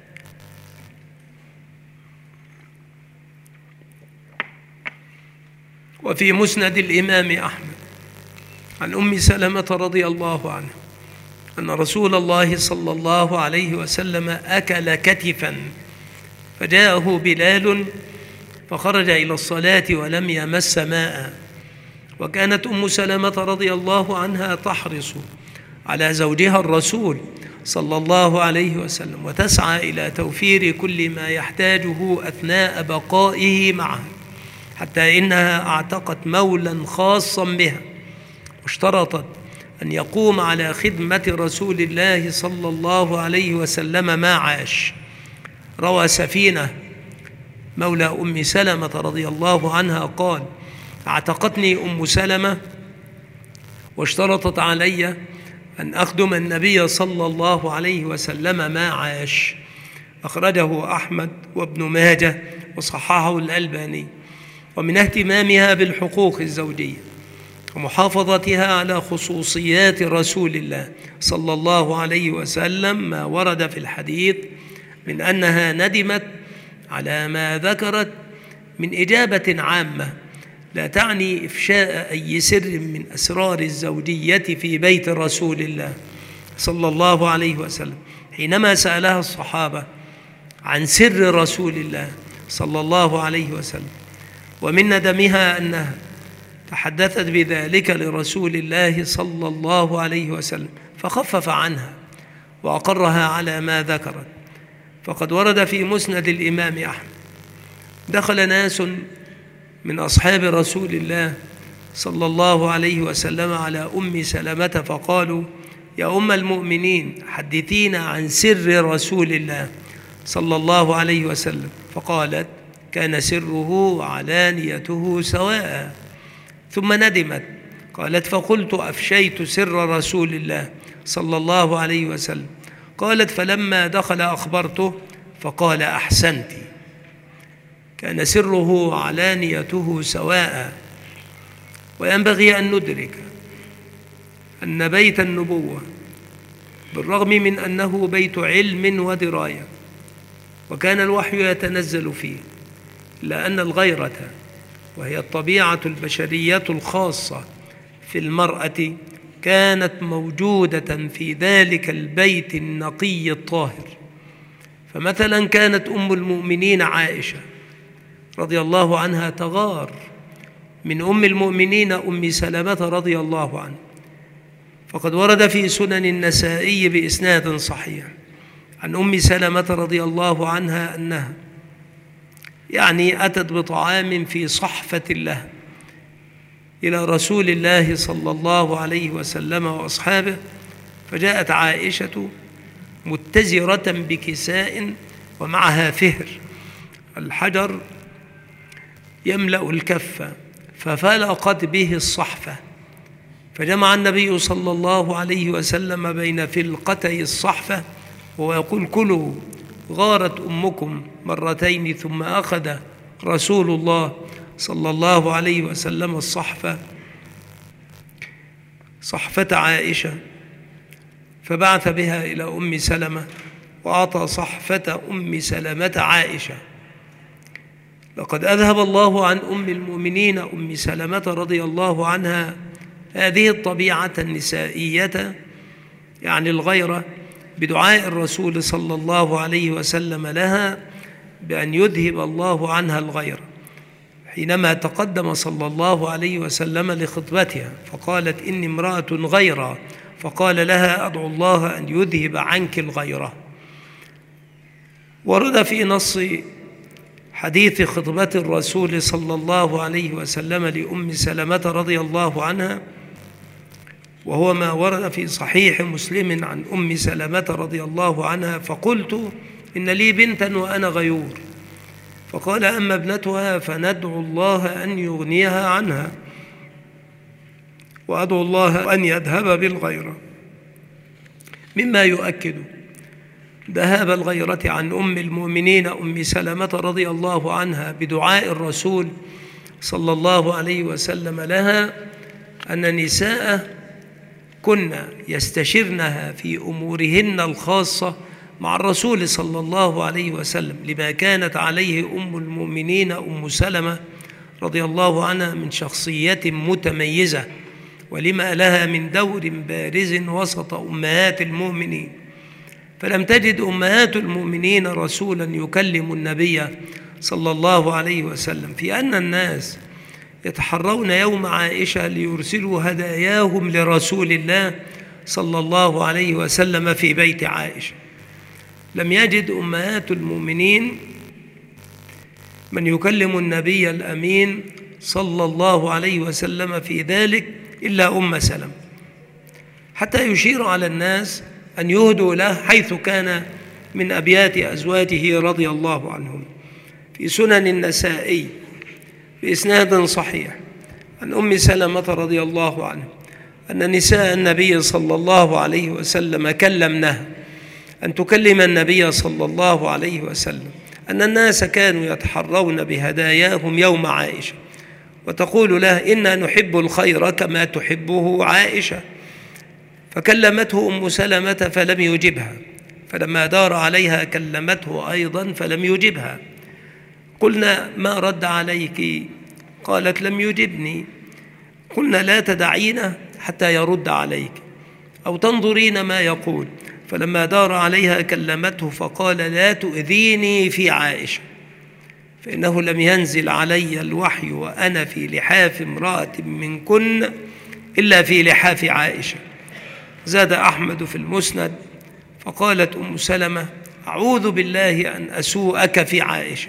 وفي مسند الإمام أحمد عن أم سلمة رضي الله عنها أن رسول الله صلى الله عليه وسلم أكل كتفا فجاءه بلال فخرج إلى الصلاة ولم يمس ماء. وكانت أم سلمة رضي الله عنها تحرص على زوجها الرسول صلى الله عليه وسلم وتسعى إلى توفير كل ما يحتاجه أثناء بقائه معها، حتى إنها اعتقت مولا خاصا بها واشترطت أن يقوم على خدمة رسول الله صلى الله عليه وسلم ما عاش. روى سفينة مولى أم سلمة رضي الله عنها قال: اعتقتني أم سلمة واشترطت علي أن أخدم النبي صلى الله عليه وسلم ما عاش. أخرجه أحمد وابن ماجه وصححه الألباني. ومن اهتمامها بالحقوق الزوجية ومحافظتها على خصوصيات رسول الله صلى الله عليه وسلم ما ورد في الحديث من أنها ندمت على ما ذكرت من إجابة عامة لا تعني إفشاء أي سر من أسرار الزوجية في بيت رسول الله صلى الله عليه وسلم، حينما سألها الصحابة عن سر رسول الله صلى الله عليه وسلم. ومن ندمها أنها تحدثت بذلك لرسول الله صلى الله عليه وسلم فخفف عنها وأقرها على ما ذكرت. فقد ورد في مسند الإمام أحمد: دخل ناس من أصحاب رسول الله صلى الله عليه وسلم على أم سلمة فقالوا: يا أم المؤمنين، حدثينا عن سر رسول الله صلى الله عليه وسلم. فقالت: كان سره وعلانيته سواء. ثم ندمت قالت: فقلت: أفشيت سر رسول الله صلى الله عليه وسلم. قالت: فلما دخل أخبرته فقال: أحسنت، كان سره وعلانيته سواء. وينبغي أن ندرك أن بيت النبوة بالرغم من أنه بيت علم ودراية وكان الوحي يتنزل فيه، إلا أن الغيرة وهي الطبيعة البشرية الخاصة في المرأة كانت موجودة في ذلك البيت النقي الطاهر. فمثلا كانت أم المؤمنين عائشة رضي الله عنها تغار من أم المؤمنين أم سلمة رضي الله عنها. فقد ورد في سنن النسائي بإسناد صحيح عن أم سلمة رضي الله عنها أنها يعني أتت بطعام في صحفة له إلى رسول الله صلى الله عليه وسلم وأصحابه، فجاءت عائشة متزرة بكساء ومعها فهر الحجر يملأ الكفة، ففلقت به الصحفة، فجمع النبي صلى الله عليه وسلم بين فلقتي الصحفة وهو يقول: كلوا غارت أمكم مرتين ثم أخذ رسول الله صلى الله عليه وسلم الصحفة صحفة عائشة فبعث بها إلى أم سلمة وأعطى صحفة أم سلمة عائشة. لقد أذهب الله عن أم المؤمنين أم سلمة رضي الله عنها هذه الطبيعة النسائية، يعني الغيرة، بدعاء الرسول صلى الله عليه وسلم لها بأن يذهب الله عنها الغيرة، حينما تقدم صلى الله عليه وسلم لخطبتها فقالت: إني امرأة غيرة، فقال لها: أدعو الله أن يذهب عنك الغيرة. ورد في نص حديث خطبة الرسول صلى الله عليه وسلم لأم سلمة رضي الله عنها، وهو ما ورد في صحيح مسلم عن أم سلمة رضي الله عنها: فقلت: إن لي بنتا وأنا غيور، فقال: أما ابنتها فندعو الله أن يغنيها عنها، وأدعو الله أن يذهب بالغيرة، مما يؤكد ذهاب الغيرة عن أم المؤمنين أم سلمة رضي الله عنها بدعاء الرسول صلى الله عليه وسلم لها أن نساء كنا يستشرنها في أمورهن الخاصة مع الرسول صلى الله عليه وسلم، لما كانت عليه أم المؤمنين أم سلمة رضي الله عنها من شخصية متميزة، ولما لها من دور بارز وسط أمهات المؤمنين. فلم تجد أمهات المؤمنين رسولا يكلم النبي صلى الله عليه وسلم في أن الناس يتحرون يوم عائشة ليرسلوا هداياهم لرسول الله صلى الله عليه وسلم في بيت عائشة. لم يجد أمهات المؤمنين من يكلم النبي الأمين صلى الله عليه وسلم في ذلك إلا أم سلمة، حتى يشير على الناس أن يهدوا له حيث كان من أبيات أزواجه رضي الله عنهم. في سنن النسائي بإسناد صحيح عن أم سلمة رضي الله عنها أن نساء النبي صلى الله عليه وسلم كلمنها أن تكلم النبي صلى الله عليه وسلم أن الناس كانوا يتحرون بهداياهم يوم عائشة، وتقول له: إنا نحب الخير كما تحبه عائشة. فكلمته أم سلمة فلم يجبها، فلما دار عليها كلمته أيضا فلم يجبها. قلنا: ما رد عليك؟ قالت: لم يجبني. قلنا: لا تدعينه حتى يرد عليك أو تنظرين ما يقول. فلما دار عليها كلمته فقال: لا تؤذيني في عائشة، فإنه لم ينزل علي الوحي وأنا في لحاف امرأة منكن إلا في لحاف عائشة. زاد أحمد في المسند: فقالت أم سلمة: أعوذ بالله أن أسوءك في عائشة.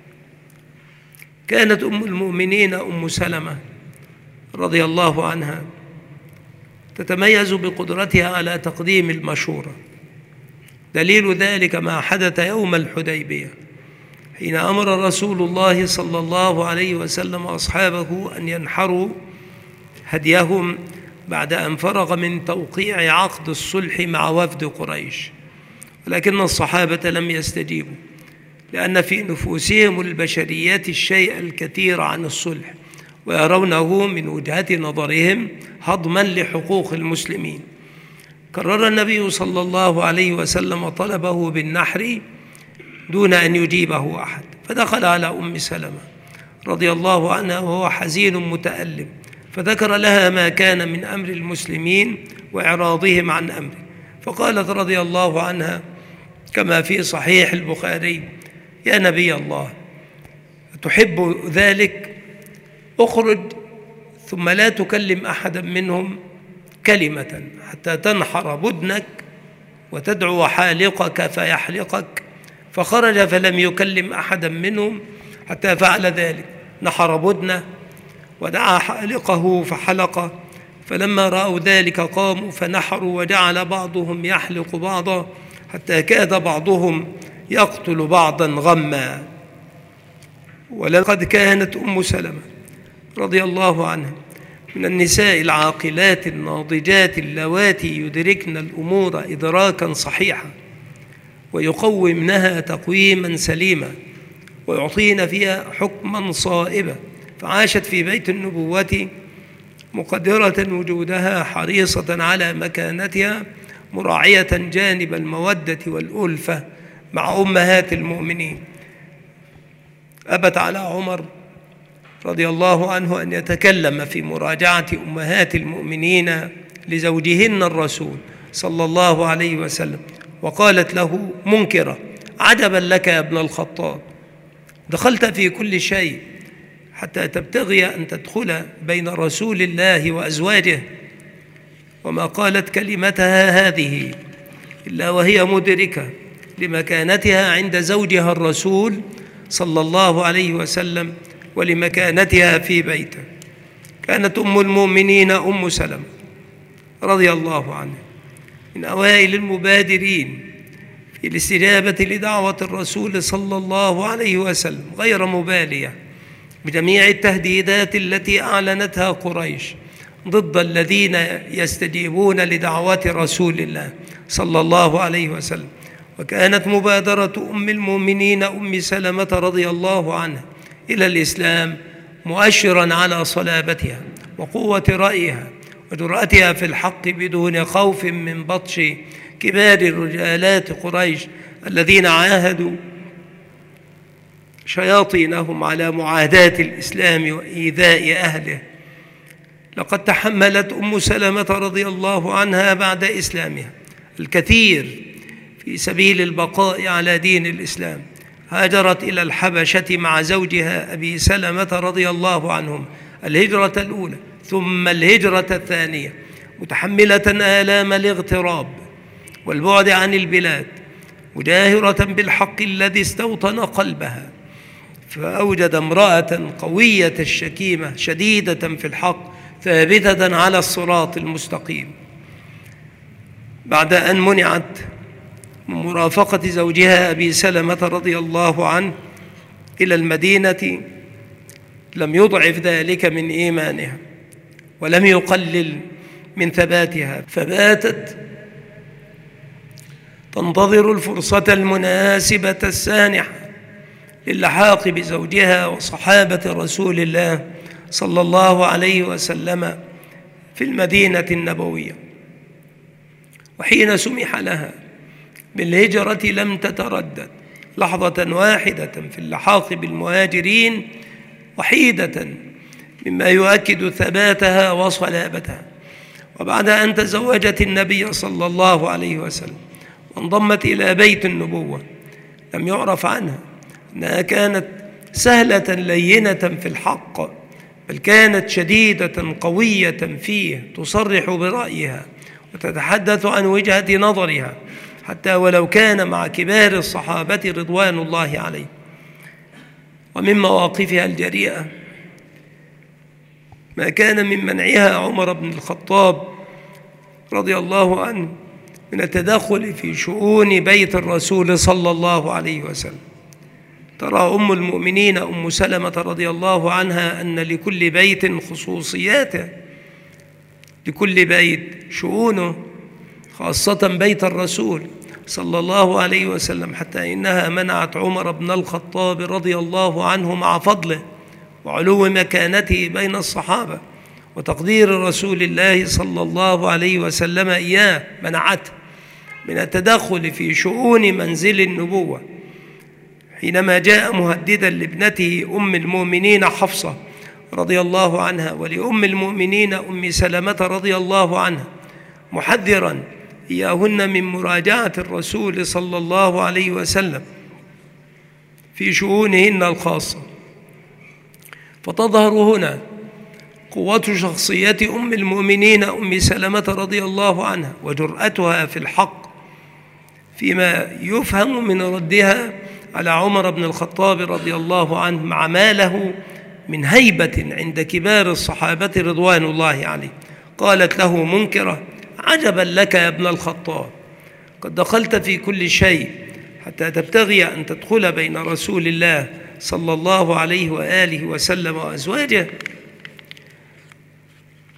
كانت أم المؤمنين أم سلمة رضي الله عنها تتميز بقدرتها على تقديم المشورة. دليل ذلك ما حدث يوم الحديبية، حين أمر رسول الله صلى الله عليه وسلم أصحابه أن ينحروا هديهم بعد أن فرغ من توقيع عقد الصلح مع وفد قريش، ولكن الصحابة لم يستجيبوا، لأن في نفوسهم البشريات الشيء الكثير عن الصلح، ويرونه من وجهة نظرهم هضما لحقوق المسلمين. كرر النبي صلى الله عليه وسلم طلبه بالنحر دون أن يجيبه أحد، فدخل على أم سلمة رضي الله عنها وهو حزين متألم، فذكر لها ما كان من أمر المسلمين وإعراضهم عن أمره، فقالت رضي الله عنها كما في صحيح البخاري: يا نبي الله، تحب ذلك؟ اخرج ثم لا تكلم أحدا منهم كلمة حتى تنحر بدنك وتدعو حالقك فيحلقك. فخرج فلم يكلم أحدا منهم حتى فعل ذلك، نحر بدنه ودعا حالقه فحلقه. فلما رأوا ذلك قاموا فنحروا، وجعل بعضهم يحلق بعضا حتى كاد بعضهم يقتل بعضا غما. ولقد كانت أم سلمة رضي الله عنها من النساء العاقلات الناضجات اللواتي يدركن الأمور إدراكا صحيحا، ويقومنها تقويما سليما، ويعطينا فيها حكما صائبا. فعاشت في بيت النبوة مقدرة وجودها، حريصة على مكانتها، مراعية جانب المودة والألفة مع أمهات المؤمنين. أبت على عمر رضي الله عنه أن يتكلم في مراجعة أمهات المؤمنين لزوجهن الرسول صلى الله عليه وسلم، وقالت له منكرة: عجبا لك يا ابن الخطاب، دخلت في كل شيء حتى تبتغي أن تدخل بين رسول الله وأزواجه. وما قالت كلمتها هذه إلا وهي مدركة لمكانتها عند زوجها الرسول صلى الله عليه وسلم ولمكانتها في بيته. كانت أم المؤمنين أم سلمة رضي الله عنها من أوائل المبادرين في الاستجابة لدعوة الرسول صلى الله عليه وسلم، غير مبالية بجميع التهديدات التي أعلنتها قريش ضد الذين يستجيبون لدعوة رسول الله صلى الله عليه وسلم. وكانت مبادرة أم المؤمنين أم سلمة رضي الله عنها إلى الإسلام مؤشرا على صلابتها وقوة رأيها وجرأتها في الحق بدون خوف من بطش كبار رجالات قريش الذين عاهدوا شياطينهم على معاداة الإسلام وإيذاء أهله. لقد تحملت أم سلمة رضي الله عنها بعد إسلامها الكثير في سبيل البقاء على دين الإسلام. هاجرت إلى الحبشة مع زوجها أبي سلمة رضي الله عنهم الهجرة الأولى ثم الهجرة الثانية، متحملة آلام الاغتراب والبعد عن البلاد، مجاهرة بالحق الذي استوطن قلبها، فأوجد امرأة قوية الشكيمة شديدة في الحق ثابتة على الصراط المستقيم. بعد أن منعت من مرافقة زوجها أبي سلمة رضي الله عنه إلى المدينة لم يضعف ذلك من إيمانها ولم يقلل من ثباتها، فباتت تنتظر الفرصة المناسبة السانحة للحاق بزوجها وصحابة رسول الله صلى الله عليه وسلم في المدينة النبوية. وحين سمح لها بالهجرة لم تتردد لحظة واحدة في اللحاق بالمهاجرين، وحيدة مما يؤكد ثباتها وصلابتها. وبعد أن تزوجت النبي صلى الله عليه وسلم وانضمت إلى بيت النبوة لم يعرف عنها أنها كانت سهلة لينة في الحق، بل كانت شديدة قوية فيه، تصرح برأيها وتتحدث عن وجهة نظرها حتى ولو كان مع كبار الصحابة رضوان الله عليهم. ومن مواقفها الجريئة ما كان من منعها عمر بن الخطاب رضي الله عنه من التدخل في شؤون بيت الرسول صلى الله عليه وسلم. ترى أم المؤمنين أم سلمة رضي الله عنها أن لكل بيت خصوصياته، لكل بيت شؤونه، خاصة بيت الرسول صلى الله عليه وسلم، حتى إنها منعت عمر بن الخطاب رضي الله عنه مع فضله وعلو مكانته بين الصحابة وتقدير رسول الله صلى الله عليه وسلم إياه، منعته من التدخل في شؤون منزل النبوة حينما جاء مهددا لابنته أم المؤمنين حفصة رضي الله عنها ولأم المؤمنين أم سلمة رضي الله عنها، محذرا إياهن من مراجعة الرسول صلى الله عليه وسلم في شؤونهن الخاصة. فتظهر هنا قوة شخصية أم المؤمنين أم سلمة رضي الله عنها وجرأتها في الحق فيما يفهم من ردها على عمر بن الخطاب رضي الله عنه مع ما له من هيبة عند كبار الصحابة رضوان الله عليه. قالت له منكرة: عجبا لك يا ابن الخطاب، قد دخلت في كل شيء حتى تبتغي أن تدخل بين رسول الله صلى الله عليه وآله وسلم وأزواجه.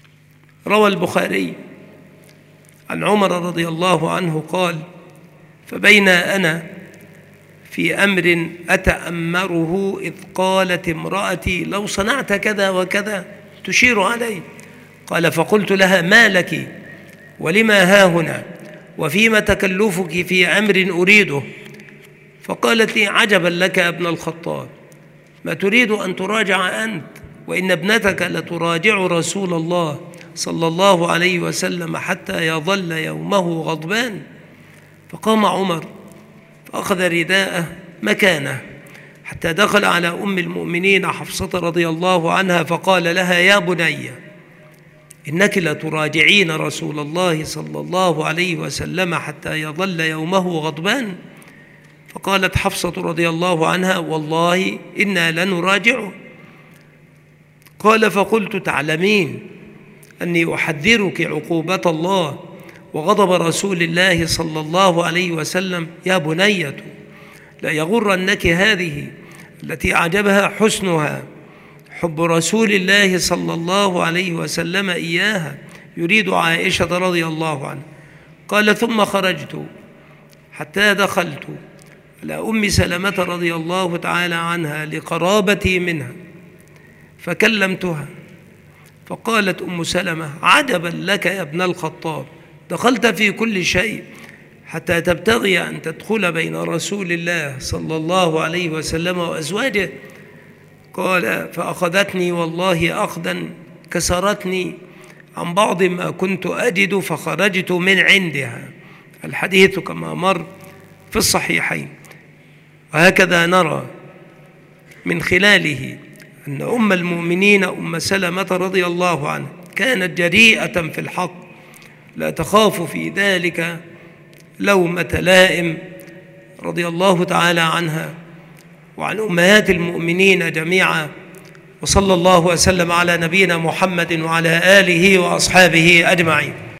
روى البخاري عن عمر رضي الله عنه قال: فبين أنا في أمر أتأمره إذ قالت امرأتي لو صنعت كذا وكذا، تشير علي. قال فقلت لها ما لك ولما هاهنا وفيما تكلفك في أمر أريده؟ فقالت لي عجبا لك يا ابن الخطاب، ما تريد أن تراجع أنت وإن ابنتك لتراجع رسول الله صلى الله عليه وسلم حتى يظل يومه غضبان. فقام عمر فأخذ رداءه مكانه حتى دخل على أم المؤمنين حفصة رضي الله عنها فقال لها يا بني إنك لتراجعين رسول الله صلى الله عليه وسلم حتى يظل يومه غضبان. فقالت حفصة رضي الله عنها والله إنا لنراجعه. قال فقلت تعلمين أني أحذرك عقوبة الله وغضب رسول الله صلى الله عليه وسلم. يا بنية لا يغرنك هذه التي أعجبها حسنها حب رسول الله صلى الله عليه وسلم إياها، يريد عائشة رضي الله عنها. قال ثم خرجت حتى دخلت على أم سلمة رضي الله تعالى عنها لقرابتي منها فكلمتها، فقالت أم سلمة عجبا لك يا ابن الخطاب، دخلت في كل شيء حتى تبتغي أن تدخل بين رسول الله صلى الله عليه وسلم وأزواجه. قال فأخذتني والله أخذا كسرتني عن بعض ما كنت أجد فخرجت من عندها. الحديث كما مر في الصحيحين. وهكذا نرى من خلاله أن أم المؤمنين أم سلمة رضي الله عنها كانت جريئة في الحق، لا تخاف في ذلك لومة لائم رضي الله تعالى عنها وعن أمهات المؤمنين جميعا. وصلى الله وسلم على نبينا محمد وعلى آله وأصحابه أجمعين.